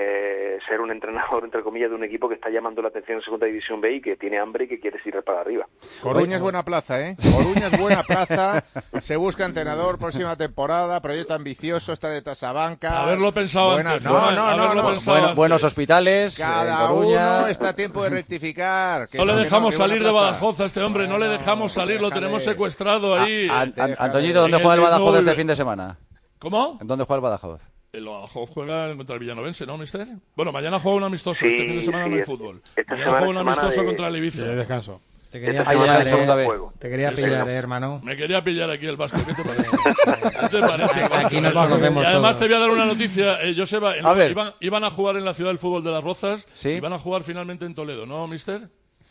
eh, ser un entrenador, entre comillas, de un equipo que está llamando la atención en segunda división B y que tiene hambre y que quiere ir para arriba. Coruña es buena plaza, ¿eh? Coruña es buena plaza. Se busca entrenador, próxima temporada, proyecto ambicioso, está de Tasabanca. Haberlo pensado Buena- antes. No, Juan, no, no, haberlo no. pensado Bueno, antes. buenos hospitales. Cada en Coruña. uno está a tiempo de rectificar. Que No le que dejamos que buena salir de plaza. Badajoz a este hombre, no le Bueno, dejamos salir, lo déjale. tenemos secuestrado ahí. An- An- Déjale. Antoñito, ¿dónde En juega el el Badajoz nueve. este fin de semana? ¿Cómo? ¿En dónde juega el Badajoz? El Badajoz juega contra el Villanovense, ¿no, mister? Bueno, mañana juega un amistoso, Sí, este fin de semana sí, no hay es- fútbol. esta Mañana semana juega un es semana amistoso de- contra el Ibiza. De descanso. Te quería Esta Ahí pillar, está, eh. segunda B. juego. Te quería Eso pillar, es. eh, hermano. Me quería pillar aquí el Vasco, ¿qué te parece? ¿Qué te parece? Aquí Vasco? nos conocemos Y además todos. te voy a dar una noticia, eh, Joseba, en- A ver. Iban, iban a jugar en la ciudad del fútbol de Las Rozas Sí. y van a jugar finalmente en Toledo, ¿no, mister?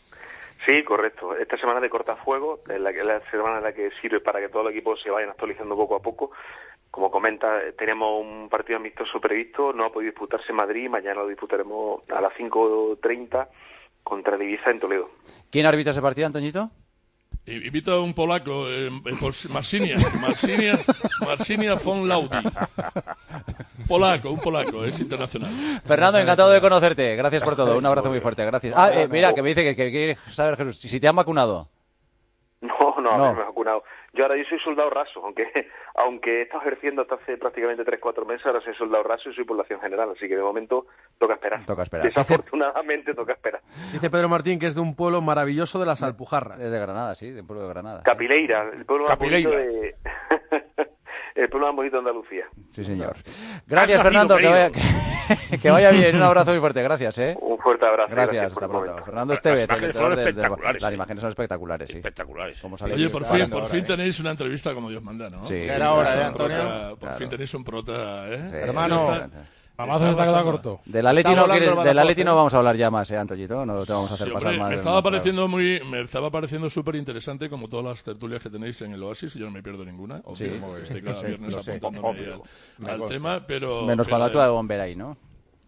Sí, correcto. Esta semana de cortafuego, es la, la semana en la que sirve para que todos los equipos se vayan actualizando poco a poco. Como comenta, tenemos un partido amistoso previsto, no ha podido disputarse en Madrid, mañana lo disputaremos a las cinco treinta contra el Ibiza en Toledo. ¿Quién arbitra ese partido, Antoñito? I- Invita a un polaco, eh, eh, por- Marsinia, Marsinia, Marsinia von Laudi. Polaco, un polaco, es internacional. Fernando, encantado de conocerte. Gracias por todo. Un abrazo muy fuerte. Gracias. Ah, eh, mira, que me dice que, que quiere saber, Jesús, si si te han vacunado. No, no, a No. mí me he vacunado. Yo ahora yo soy soldado raso, aunque aunque he estado ejerciendo hasta hace prácticamente tres cuatro meses, ahora soy soldado raso y soy población general, así que de momento toca esperar. Toca esperar. Desafortunadamente toca esperar. Dice Pedro Martín que es de un pueblo maravilloso de las Alpujarras. Es de Granada, sí, del pueblo de Granada. Capileira, el pueblo más Capileira. bonito de el pueblo más bonito de Andalucía. Sí, señor. Gracias, Has Fernando. nacido, Que vaya, que, que vaya bien. Un abrazo muy fuerte. Gracias, ¿eh? Un fuerte abrazo. Gracias, por hasta el pronto. momento. Fernando Las Estevez, imágenes el fueron entrenador del- del- espectaculares, Las sí. imágenes son espectaculares, sí. Espectaculares. Cómo sale Oye, bien por parando fin, por ahora, fin ¿eh? tenéis una entrevista como Dios manda, ¿no? Sí, Ya sí, era hora, sí, ¿eh, sí, Antonio? Prota- por Claro. fin tenéis un prota, ¿eh? Sí, Hermano, Ya está- Mamazo se está está quedando pasando. corto. Del Atleti Está no, volando quieres- el Badajoz, del Atleti no ¿eh? vamos a hablar ya más, ¿eh, Antoñito? No te vamos a hacer Sí, pasar hombre, más. me no, estaba claro. pareciendo muy, me estaba pareciendo súper interesante como todas las tertulias que tenéis en el Oasis, yo no me pierdo ninguna, Sí. obvio, estoy cada Sí, viernes lo sé, apuntándome ahí obvio. al, Me al consta. tema, pero... Menos pero cuando de- actúa de Bomber ahí, ¿no?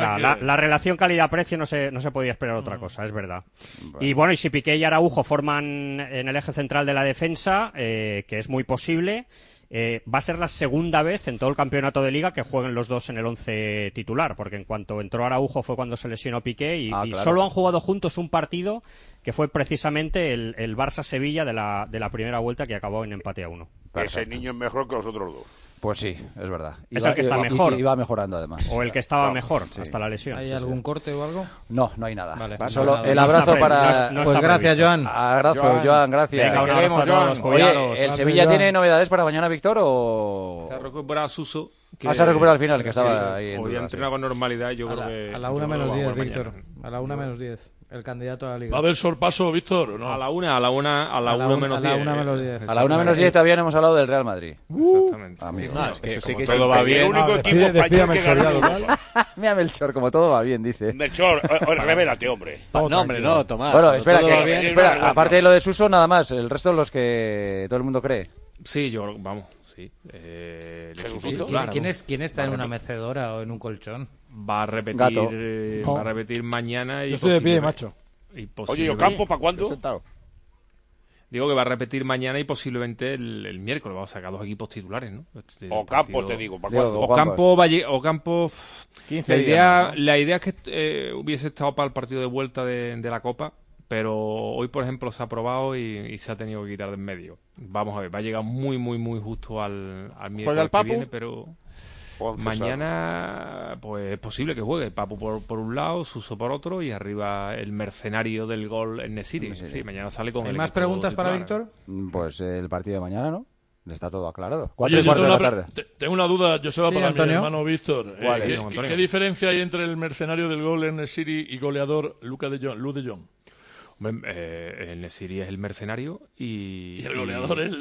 verdad. que- La, la relación calidad-precio no se, no se podía esperar otra cosa, es verdad. Y bueno, y si Piqué y Araujo forman en el eje central de la defensa, eh, que es muy posible, Eh, va a ser la segunda vez en todo el campeonato de Liga que jueguen los dos en el once titular, porque en cuanto entró Araujo fue cuando se lesionó Piqué y, Ah, y claro. solo han jugado juntos un partido que fue precisamente el, el Barça-Sevilla de la, de la primera vuelta, que acabó en empate a uno. Ese niño es mejor que los otros dos. Pues sí, es verdad. Es Iba- el que está iba- mejor. y- Iba mejorando además. O el que estaba No, mejor sí. hasta la lesión. ¿Hay Sí, algún sí. corte o algo? No, no hay nada. Vale. Solo Nada. el No abrazo está pre- para... no es- no Pues está gracias, previsto. Joan. Abrazo, Joan. Joan, gracias. Venga, un Que abrazo a queremos, todos, Joan. cuidaros. Oye, ¿el Gracias, Sevilla Joan. tiene novedades para mañana, Víctor, o...? Se ha recuperado Suso. Ah, se ha recuperado al final, que estaba Sí, ahí en hoy duda, ha entrenado con normalidad y yo A creo la, que... a la yo una creo que menos va a diez, jugar Víctor. mañana. A la una menos diez. El candidato a la Liga. ¿Va a haber sorpaso, Víctor, o no? A la una, a la una, a la A la una una- menos a la diez. una menos diez. A la una menos diez todavía no hemos hablado del Real Madrid. Exactamente. Amigo. No, es que Eso sí como que todo sí. va bien... El único Ah, equipo despide- español despídame que el ganó Soriano, Europa. Mira Melchor, como todo va bien, dice. Melchor, o- o- revélate, hombre. Pa- no, hombre, no, Tomás. Bueno, Cuando espera, todo que- va bien, es espera, una vergüenza. aparte de lo de Suso, nada más. El resto de los que todo el mundo cree. Sí, yo, vamos, sí. Eh, el Jesús equipo Nito. titular, ¿Quién, ¿no? es, ¿Quién está Va en a una repetir- mecedora o en un colchón? Va a repetir, Gato. eh, No. va a repetir mañana y Yo estoy de pie, posiblemente- macho. y Oye, ¿y posiblemente- Ocampo para cuándo? Sentado. Digo que va a repetir mañana y posiblemente el, el miércoles. Vamos a sacar dos equipos titulares, ¿no? Este Ocampo, partido- te digo, ¿para Digo, cuándo? Ocampo. Ocampo, va a lle- Ocampo pff, quince la días idea, más, ¿no? la idea es que eh, hubiese estado para el partido de vuelta de, de la Copa, pero hoy, por ejemplo, se ha aprobado y, y se ha tenido que quitar de en medio. Vamos a ver, va a llegar muy, muy, muy justo al, al miércoles ¿Juega el que Papu? viene, pero Once mañana pues es posible que juegue. Papu por, por un lado, Suso por otro y arriba el mercenario del gol en Nesiri. Nesiri. Sí, mañana sale con ¿Hay el más equipo preguntas para titular. Víctor? Pues el partido de mañana, ¿no? Está todo aclarado. Cuatro Oye, y yo cuarto tengo de una, la pre- tarde. te- tengo una duda, Joseba, Sí, para Antonio. mi hermano Víctor. Eh, ¿Cuál es, ¿qué, don Antonio? ¿Qué diferencia hay entre el mercenario del gol en City y goleador Luca de Jong, Lu de Jong? Hombre, eh, el Nesiri es el mercenario y... Y el goleador es...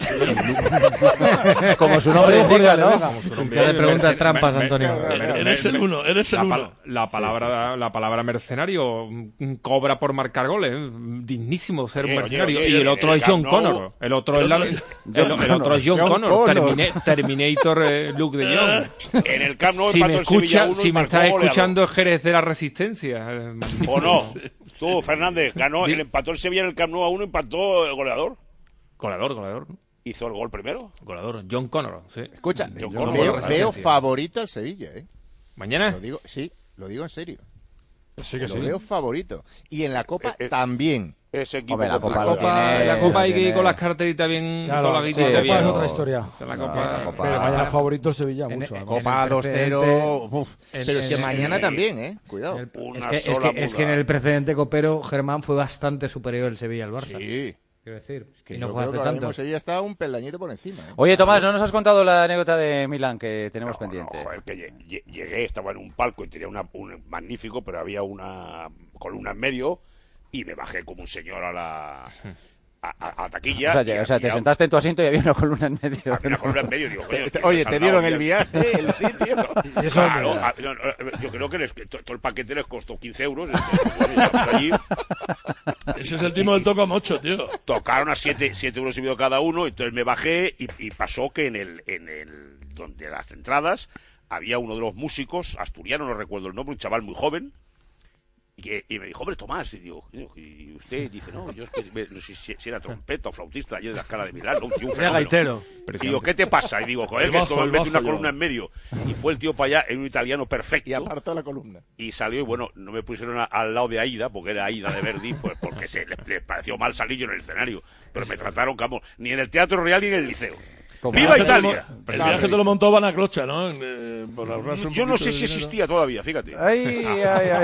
Como su nombre indica, ¿no? Como su nombre que le indica, preguntas mercen- trampas, mer- Antonio. mer- mer- Eres el uno, eres el la, uno. pal- la palabra, la palabra mercenario mm, cobra por marcar goles. eh, Dignísimo ser un Oye, mercenario. oye, y oye, el otro en es el John Camp Nou- Connor. El otro es, la- el, el otro es John, John Connor. Connor. Termina- Terminator eh, Luke de Jong. En el Camp Nou Si empató me, el Sevilla escucha, uno y si me marcó estás goleador. escuchando es Jerez de la Resistencia. eh, ¿O no? Tú, Fernández, ganó, Di- el empató el Sevilla en el Camp Nou a uno, empató el goleador. Goleador, goleador. ¿no? Hizo el gol primero. Goleador. John Connor, sí. Escucha, Yo yo conozco veo, la veo referencia. favorito al Sevilla, ¿eh? ¿Mañana? Lo digo, sí, lo digo en serio. Sí que Lo sí. veo favorito. Y en la Copa Eh, eh, también. Ese equipo Hombre, la contra Copa el lo Copa- tiene- En la Copa hay que ir tiene- con las carteritas bien, Claro, con la sí, guitita la Copa bien. es otra historia. En la No, Copa, la Copa- Pero vaya Ah. favorito el Sevilla En- mucho. en- además. Copa el dos cero. precedente- uf. en- Pero es que en- mañana en- también, ¿eh? Cuidado. Es Una que, es, sola que, es muda. que en el precedente copero, Germán fue bastante superior el Sevilla al Barça. Sí. Quiero decir, Que y no yo fue creo hace que ahora tanto. mismo Sevilla está un peldañito por encima. ¿eh? Oye, Tomás, ¿no nos has contado la anécdota de Milán que tenemos pendiente? No, joder, que lle- lle- llegué, estaba en un palco y tenía una, un magnífico, pero había una columna en medio y me bajé como un señor a la, a, a- a la taquilla. O sea, y te, o sea, te había- sentaste en tu asiento y había una columna en medio. había una columna en medio. Digo, coño, Te- tío, Oye, me he te saltado dieron el bien. viaje, el sitio. Y eso es Claro, verdad. a- no, no, yo creo que les- to- todo el paquete les costó quince euros. Entonces, bueno, llegamos allí, Ese es el timo del toco mocho, tío. tocaron a siete euros y medio cada uno, entonces me bajé y, y pasó que en el, en el donde las entradas había uno de los músicos, asturiano, no recuerdo el nombre, un chaval muy joven, y, que, y me dijo, hombre, Tomás, y digo, y usted dice, no, yo es que me- no sé si, si era trompeta o flautista allí de la escala de Milán, ¿no? Un tío, un Era fenómeno. gaitero. Y digo, ¿qué te pasa? Y digo, joder, El que bajo, esto me el mete bajo una yo. columna en medio. Y fue el tío para allá en un italiano perfecto. Y apartó la columna. Y salió, y bueno, no me pusieron a- al lado de Aida, porque era Aida de Verdi, pues porque se les, les pareció mal salir yo en el escenario. Pero me trataron, como ni en el Teatro Real ni en el Liceo. ¿Cómo? ¡Viva El viaje te lo Italia! mo- El viaje te lo montó Banaclocha, ¿no? Eh, por ahorrarse un Yo no poquito sé de si dinero. existía todavía, fíjate. Ay, ay,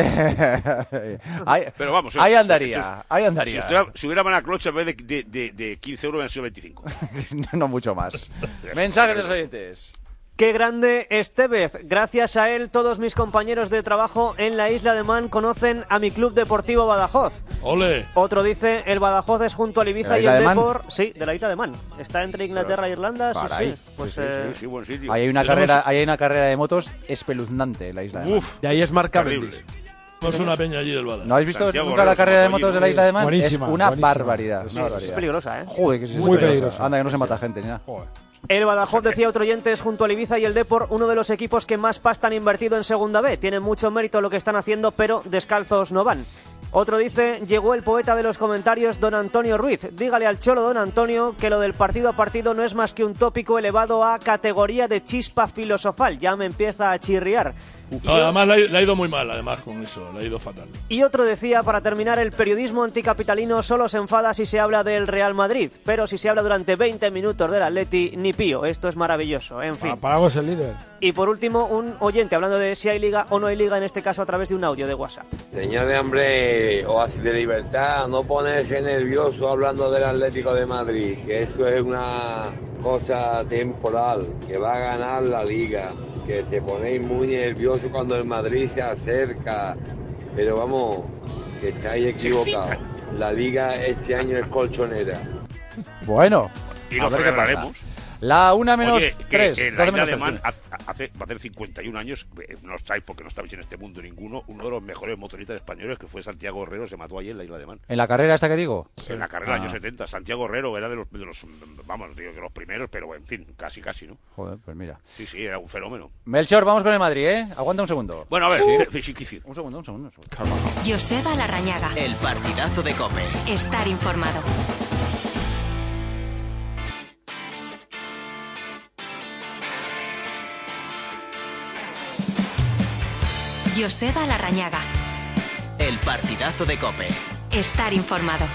ay, ay. Ay, Pero vamos, ahí eh, andaría, entonces, ahí Si, andaría. estuviera- si hubiera Banaclocha, en vez de, de, de, de quince euros, hubieran sido veinticinco. No mucho más. Mensajes de los oyentes. Qué grande Estevez. Gracias a él, todos mis compañeros de trabajo en la isla de Man conocen a mi club deportivo Badajoz. ¡Ole! Otro dice, el Badajoz es junto al Ibiza ¿De la y isla el de Man? Depor. Sí, de la isla de Man. Está entre Inglaterra e Irlanda. Sí, Para ahí. sí. Pues, Sí, sí, eh, Sí, sí, buen sitio. Ahí hay una Tenemos- carrera, ahí hay una carrera de motos espeluznante en la isla de Man. Uf, De ahí es Mark terrible. Cavendish. No es una peña allí del Bada. ¿No habéis visto Santiago nunca la Herrera, carrera de Santiago motos de la isla de Man? Buenísima, es una buenísima. barbaridad. Es- una barbaridad. es peligrosa, ¿eh? Joder, que sí, es Muy peligrosa. Anda, que no se mata gente ni nada. El Badajoz, decía otro oyente, es junto al Ibiza y el Depor uno de los equipos que más pasta han invertido en Segunda B. Tienen mucho mérito lo que están haciendo, pero descalzos no van. Otro dice, llegó el poeta de los comentarios, don Antonio Ruiz. Dígale al Cholo, don Antonio, que lo del partido a partido no es más que un tópico elevado a categoría de chispa filosofal. Ya me empieza a chirriar. No, además le ha, le ha ido muy mal, además, con eso, le ha ido fatal. Y otro decía, para terminar, el periodismo anticapitalino solo se enfada si se habla del Real Madrid, pero si se habla durante veinte minutos del Atleti, ni pío. Esto es maravilloso, en fin. Para algo es el líder. Y por último, un oyente hablando de si hay liga o no hay liga, en este caso a través de un audio de WhatsApp. Señor de hambre, oasis de libertad, no ponerse nervioso hablando del Atlético de Madrid, que eso es una cosa temporal, que va a ganar la liga, que te ponéis muy nervioso cuando el Madrid se acerca, pero vamos, que estáis equivocados. La liga este año es colchonera. Bueno, y a lo ver qué pasa. celebraremos. La una menos Oye, que tres. en la isla alemán hace, hace, va a hacer cincuenta y un años, eh, no estáis porque no estáis en este mundo ninguno, uno de los mejores motoristas españoles que fue Santiago Herrero, se mató ayer en la isla alemán. ¿En la carrera esta que digo? En la carrera del Ah. año setenta, Santiago Herrero era de los, de los vamos, digo, de los primeros, pero en fin, casi casi, ¿no? Joder, pues mira. Sí, sí, era un fenómeno. Melchor, vamos con el Madrid, ¿eh? Aguanta un segundo. Bueno, a ver, Uh. sí, sí, sí, sí. Un segundo, un segundo. Un segundo. Joseba Larrañaga. El partidazo de COPE. Estar informado. Joseba Larrañaga. El partidazo de COPE. Estar informado.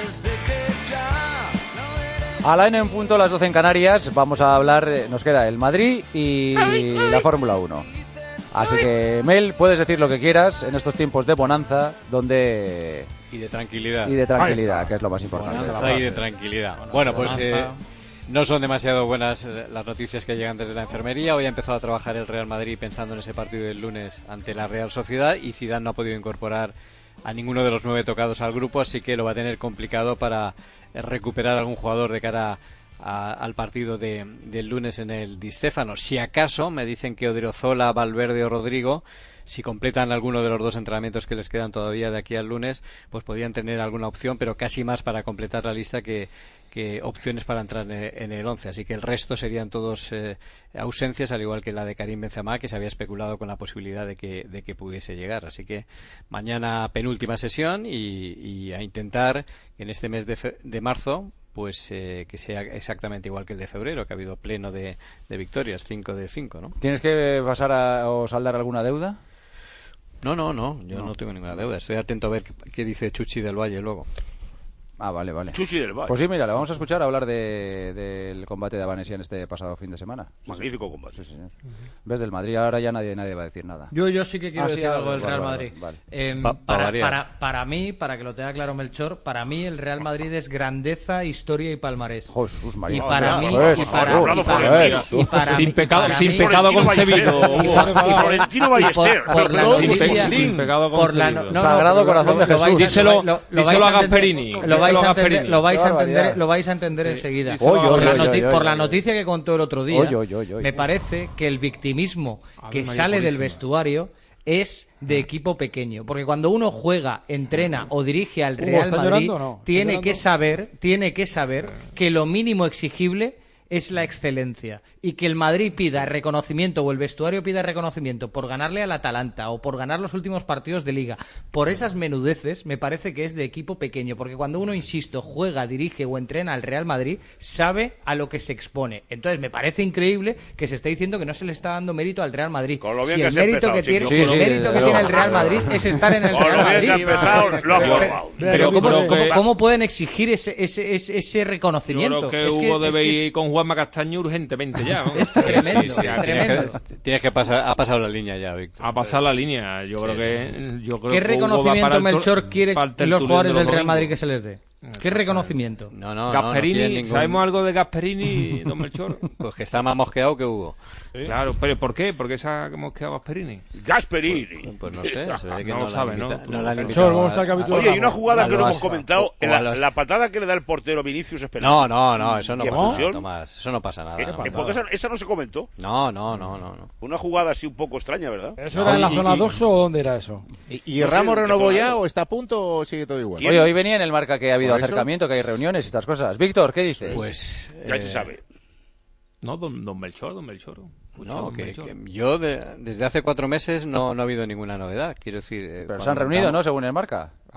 A la N en punto, las doce en Canarias, vamos a hablar, eh, nos queda el Madrid y la Fórmula uno. Así que, Mel, puedes decir lo que quieras en estos tiempos de bonanza, donde... Y de tranquilidad. Y de tranquilidad, que es lo más importante. Bonanza y de tranquilidad. Bueno, pues eh, no son demasiado buenas eh, las noticias que llegan desde la enfermería. Hoy ha empezado a trabajar el Real Madrid pensando en ese partido del lunes ante la Real Sociedad y Zidane no ha podido incorporar a ninguno de los nueve tocados al grupo, así que lo va a tener complicado para recuperar algún jugador de cara a, al partido de, del lunes en el Di Stéfano. Si acaso me dicen que Odriozola, Valverde o Rodrigo, si completan alguno de los dos entrenamientos que les quedan todavía de aquí al lunes, pues podrían tener alguna opción, pero casi más para completar la lista que, que opciones para entrar en el, en el once. Así que el resto serían todos eh, ausencias, al igual que la de Karim Benzema, que se había especulado con la posibilidad de que, de que pudiese llegar. Así que mañana penúltima sesión y, y a intentar en este mes de, fe, de marzo pues eh, que sea exactamente igual que el de febrero, que ha habido pleno de, de victorias, cinco de cinco, ¿no? ¿Tienes que pasar a, o saldar alguna deuda? No, no, no, yo no. no tengo ninguna deuda. Estoy atento a ver qué, qué dice Chuchi del Valle luego. Ah, vale, vale. Chuchi del Valle. Pues sí, mira, le vamos a escuchar hablar de, del combate de Abanesia en este pasado fin de semana. Magnífico combate. Sí, sí, sí. Uh-huh. Ves, del Madrid ahora ya nadie, nadie va a decir nada. Yo, yo sí que quiero ah, decir sí, algo del vale, Real vale, Madrid. Vale, vale. Eh, pa, para, pa para, para mí, para que lo tenga claro Melchor, para mí el Real Madrid es grandeza, historia y palmarés. Jesús María. Y para mí, pues, y para, pues, y para, pues, y para sin mí, pecado, para sin mí, pecado Florentino concebido. Y Florentino Ballester. Por la sin, noticia, sin pecado por la concebido. no, no, Sagrado no, Corazón lo, de lo, Jesús. Lo, díselo lo, lo díselo vais a a entender, Gasperini. Lo vais a entender, Gasperini. lo vais a entender, barbaridad. lo vais a entender Sí. enseguida. Oy, oy, por la, oy, noti- oy, por oy, la oy. noticia que contó el otro día, Oy, oy, oy, oy. me parece que el victimismo A que ver, María sale del Purísima. vestuario es de equipo pequeño, porque cuando uno juega, entrena o dirige al Hugo, Real ¿está Madrid, llorando o no? ¿Está tiene llorando? que saber, tiene que saber que lo mínimo exigible es la excelencia y que el Madrid pida reconocimiento o el vestuario pida reconocimiento por ganarle al Atalanta o por ganar los últimos partidos de Liga, por esas menudeces, me parece que es de equipo pequeño, porque cuando uno, insisto, juega, dirige o entrena al Real Madrid, sabe a lo que se expone. Entonces me parece increíble que se esté diciendo que no se le está dando mérito al Real Madrid. Con lo bien Si que el has mérito empezado, que tiene, chico. si el Sí, sí, mérito desde que luego. tiene el Real Madrid es estar en el Con Real lo bien Madrid. que ha empezado, lo ha jugado. Pero ¿cómo, Pero cómo- que- cómo pueden exigir ese, ese, ese, ese Yo reconocimiento? creo que Es que- Hugo es debe que ir es- con Juanma Castaño urgentemente ya. ¿no? Es tremendo, Sí, sí, sí, tremendo. Tienes que, tienes que pasar, ha pasado la línea ya, Víctor. A pasar la línea. Yo creo que. Yo creo ¿Qué que Hugo va reconocimiento para el tor- Melchor quiere para el los tertulión jugadores de los del Real domingos. Madrid que se les dé? ¿Qué reconocimiento? No, no, no, no Gasperini, quiere ningún- ¿sabemos algo de Gasperini, don Melchor? Pues que está más mosqueado que Hugo. Claro, pero ¿por qué? ¿Por qué se ha mosqueado Gasperini? Gasperini. Pues no sé, se ve que No no, lo la sabe, han ¿no? invita- Tú no no la han sabes. invitado ¿cómo a- está el capítulo? Oye, hay una jugada a que no los- hemos comentado. o a La, los- la patada que le da el portero Vinicius es penal. No, no, no, eso no ¿Y pasa nada, expulsión? Tomás. Eso no pasa nada. Eh, no. eh, porque esa, esa no se comentó. No, no, no, no, no. Una jugada así un poco extraña, ¿verdad? ¿Eso era en la y- zona y- dos o dónde era eso? ¿Y, y No sé, Ramos de renovó todo ya lado. o está a punto o sigue todo igual? Oye, hoy venía en el marca que ha habido ¿Por eso? acercamiento, que hay reuniones y estas cosas. Víctor, ¿qué dices? Pues. Ya eh, se sabe. No, don, don Melchor, don Melchor. Escucha, No, don que, Melchor. que yo de- desde hace cuatro meses no, no ha habido ninguna novedad. Quiero decir. eh, Pero se han cuando reunido, ¿no? entramos- Según el marca.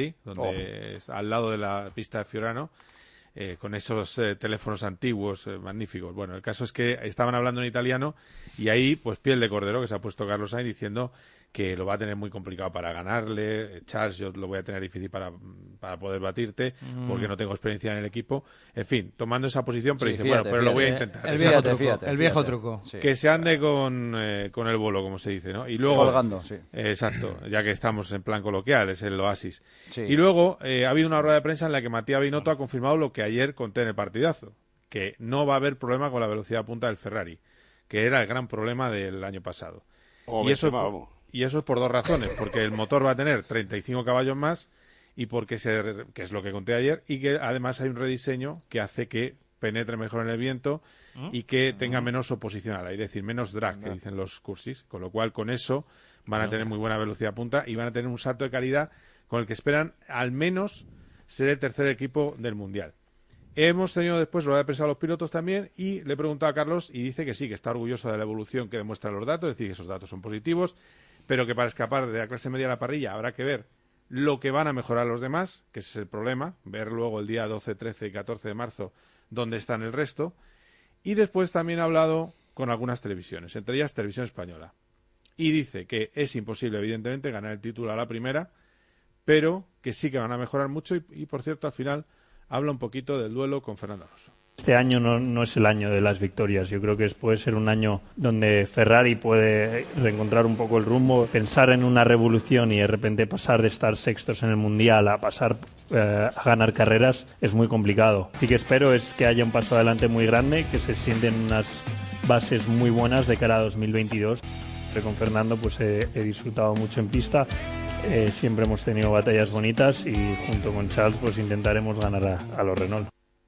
Bari, donde es al lado de la pista de Fiorano, eh, con esos eh, teléfonos antiguos eh, magníficos. Bueno, el caso es que estaban hablando en italiano y ahí, pues piel de cordero, que se ha puesto Carlos Sainz diciendo que lo va a tener muy complicado para ganarle. Charles, yo lo voy a tener difícil para, para poder batirte, Mm. porque no tengo experiencia en el equipo. En fin, tomando esa posición, pero Sí, dice, fíjate, bueno, pero lo voy a fíjate. intentar. El viejo Fíjate, truco, fíjate, el viejo fíjate. truco. Sí. Que se ande con, eh, con el bolo, como se dice, ¿no? Y luego, Colgando, sí. eh, exacto, ya que estamos en plan coloquial, es el oasis. Sí. Y luego eh, ha habido una rueda de prensa en la que Matías Binotto ha confirmado lo que ayer conté en el partidazo, que no va a haber problema con la velocidad punta del Ferrari, que era el gran problema del año pasado. Oh, y, eso es Benzema, por, vamos. y eso es por dos razones, porque el motor va a tener treinta y cinco caballos más, y porque se, que es lo que conté ayer, y que además hay un rediseño que hace que penetre mejor en el viento y que tenga menos oposición al aire, es decir, menos drag, que dicen los cursis, con lo cual con eso van a tener muy buena velocidad punta y van a tener un salto de calidad con el que esperan al menos ser el tercer equipo del Mundial. Hemos tenido después rueda de prensa a los pilotos también y le he preguntado a Carlos y dice que sí, que está orgulloso de la evolución que demuestran los datos, es decir, que esos datos son positivos, pero que para escapar de la clase media a la parrilla habrá que ver lo que van a mejorar los demás, que ese es el problema, ver luego el día doce, trece y catorce de marzo dónde están el resto. Y después también ha hablado con algunas televisiones, entre ellas Televisión Española. Y dice que es imposible, evidentemente, ganar el título a la primera, pero que sí que van a mejorar mucho y, y por cierto, al final habla un poquito del duelo con Fernando Alonso. Este año no, no es el año de las victorias. Yo creo que puede ser un año donde Ferrari puede reencontrar un poco el rumbo, pensar en una revolución y de repente pasar de estar sextos en el Mundial a pasar eh, a ganar carreras es muy complicado. Sí que espero es que haya un paso adelante muy grande, que se sienten unas bases muy buenas de cara a dos mil veintidós. Pero con Fernando pues he, he disfrutado mucho en pista. Eh, siempre hemos tenido batallas bonitas y junto con Charles pues intentaremos ganar a, a los Renault.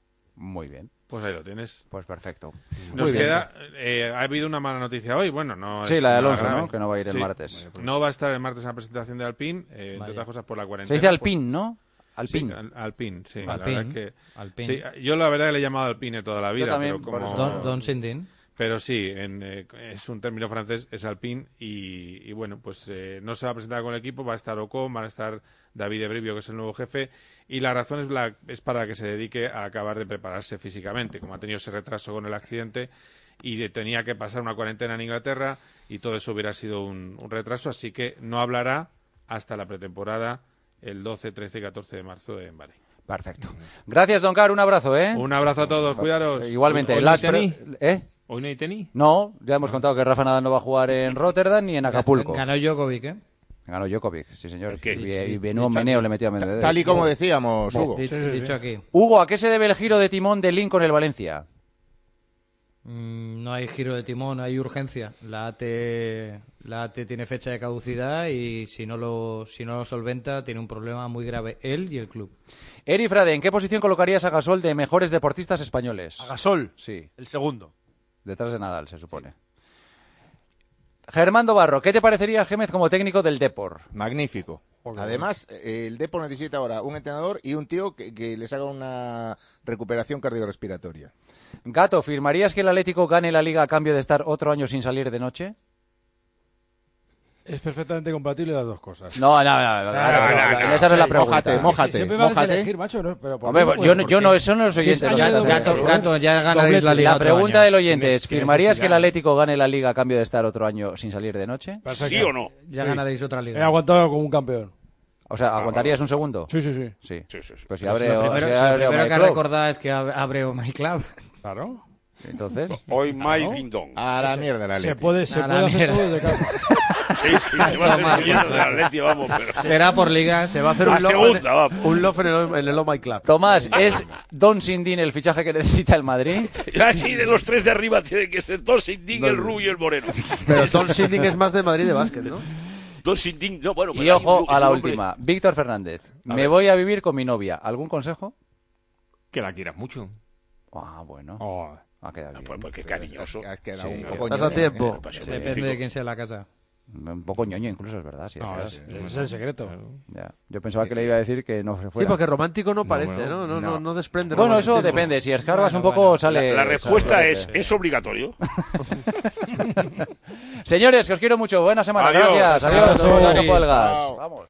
Muy bien. Pues ahí lo tienes. Pues perfecto. Nos Muy bien. queda, eh, ha habido una mala noticia hoy, bueno, no Sí, es la de nada Alonso, grave. ¿no? Que no va a ir el Sí. martes. No va a estar el martes en la presentación de Alpine, eh, entre Vaya. otras cosas por la Se cuarentena. dice por- Alpine, ¿no? Alpine. Sí, al- Alpine, sí. Alpine. La verdad es que, Alpine. sí, yo la verdad que le he llamado Alpine toda la vida, también, pero por como... eso. Don- Don Sindin. Pero sí, en, eh, es un término francés, es Alpine, y, y bueno, pues eh, no se va a presentar con el equipo, va a estar Ocon, va a estar David Ebrivio, que es el nuevo jefe, y la razón es, la, es para que se dedique a acabar de prepararse físicamente, como ha tenido ese retraso con el accidente, y de- tenía que pasar una cuarentena en Inglaterra, y todo eso hubiera sido un, un retraso, así que no hablará hasta la pretemporada el doce, trece y catorce de marzo en Bahrein. Perfecto. Gracias, Don Car, un abrazo, ¿eh? Un abrazo a todos, cuidaros. Igualmente. Hoy- hoy Las no hay pre- tenis. ¿Eh? ¿Hoy no hay tenis? No, ya hemos contado que Rafa Nadal no va a jugar en Rotterdam ni en Acapulco. Ganó Djokovic, ¿eh? Ganó Djokovic, sí señor. ¿Qué? Y, y menudo meneo le metió a Medvedev. Tal y como decíamos, Bueno, Hugo. Dicho, dicho aquí. Hugo, ¿a qué se debe el giro de timón de Link con el Valencia? Mm, no hay giro de timón, hay urgencia. La A T, la A T tiene fecha de caducidad y si no lo, si no lo solventa tiene un problema muy grave él y el club. Eri Frade, ¿en qué posición colocarías a Gasol de mejores deportistas españoles? ¿A Gasol? Sí. El segundo. Detrás de Nadal, se supone. Germán Barro, ¿qué te parecería Gémez como técnico del Depor? Magnífico. Además, eh, el Depor necesita ahora un entrenador y un tío que, que les haga una recuperación cardiorrespiratoria. Gato, ¿firmarías que el Atlético gane la Liga a cambio de estar otro año sin salir de noche? Es perfectamente compatible las dos cosas. No, no, no, no, no, no, esa no es la pregunta. Mójate, mójate, Siempre me haces mójate. elegir, macho. ¿no? Pero ¿por Hombre, qué no yo, puedes? no- yo no, eso no los oyentes. Que lo se saben. añade Gato, doblete, Gato, ya ganaréis doblete. la Liga La otro pregunta año. del oyente es, ¿Qué ¿firmarías que el necesidad? Atlético gane la Liga a cambio de estar otro año sin salir de noche? ¿Sí o no? Ya Sí. ganaréis otra He liga. aguantado como un campeón. O sea, ¿aguantarías un segundo? Sí, sí, sí. Sí. Sí, sí, sí. Pues si Lo abre, primero, si si lo abre primero My que Club. recordar es que ab- abre My Club. Claro. Entonces, Hoy Mike Ding Dong. A la mierda la Se Leti. puede, se A puede la hacer mierda. todo desde casa. Sí, sí, se va a hacer Toma. leyenda del Atleti, vamos, pero... Será por ligas. Se va a hacer un A love, segunda, vamos. un love en el, en el Oh My Club. Tomás, ¿es Don Sindin el fichaje que necesita el Madrid? Así de los tres de arriba tienen que ser dos Sinding, el rubio y el moreno. Pero Don Sinding es más de Madrid de básquet, ¿no? Dos Sinding, no, bueno... Y pero hay ojo un- a la un hombre- última. Víctor Fernández, me ver. voy a vivir con mi novia. ¿Algún consejo? Que la quieras mucho. Ah, bueno. Oh, Ha quedado bien. Pues, pues qué cariñoso. Has quedado Sí, un sí. poco Estás a ñoño, tiempo. ¿eh? Pues, Depende de quién sea la casa. Un poco ñoño incluso, es verdad. Sí, no, es es, verdad. ese es el secreto. Ya. Yo pensaba que le iba a decir que no se Sí, fuera. porque romántico no parece, bueno, ¿no? No, no, no. no desprende. Bueno, eso romanticismo. depende. Si escarbas Bueno, un poco, bueno. sale... La, la respuesta sale- es, ¿es obligatorio? Señores, que os quiero mucho. Buena semana. Adiós. Gracias. Adiós. Abrazo. Antonio Puelgas. Chao. Vamos.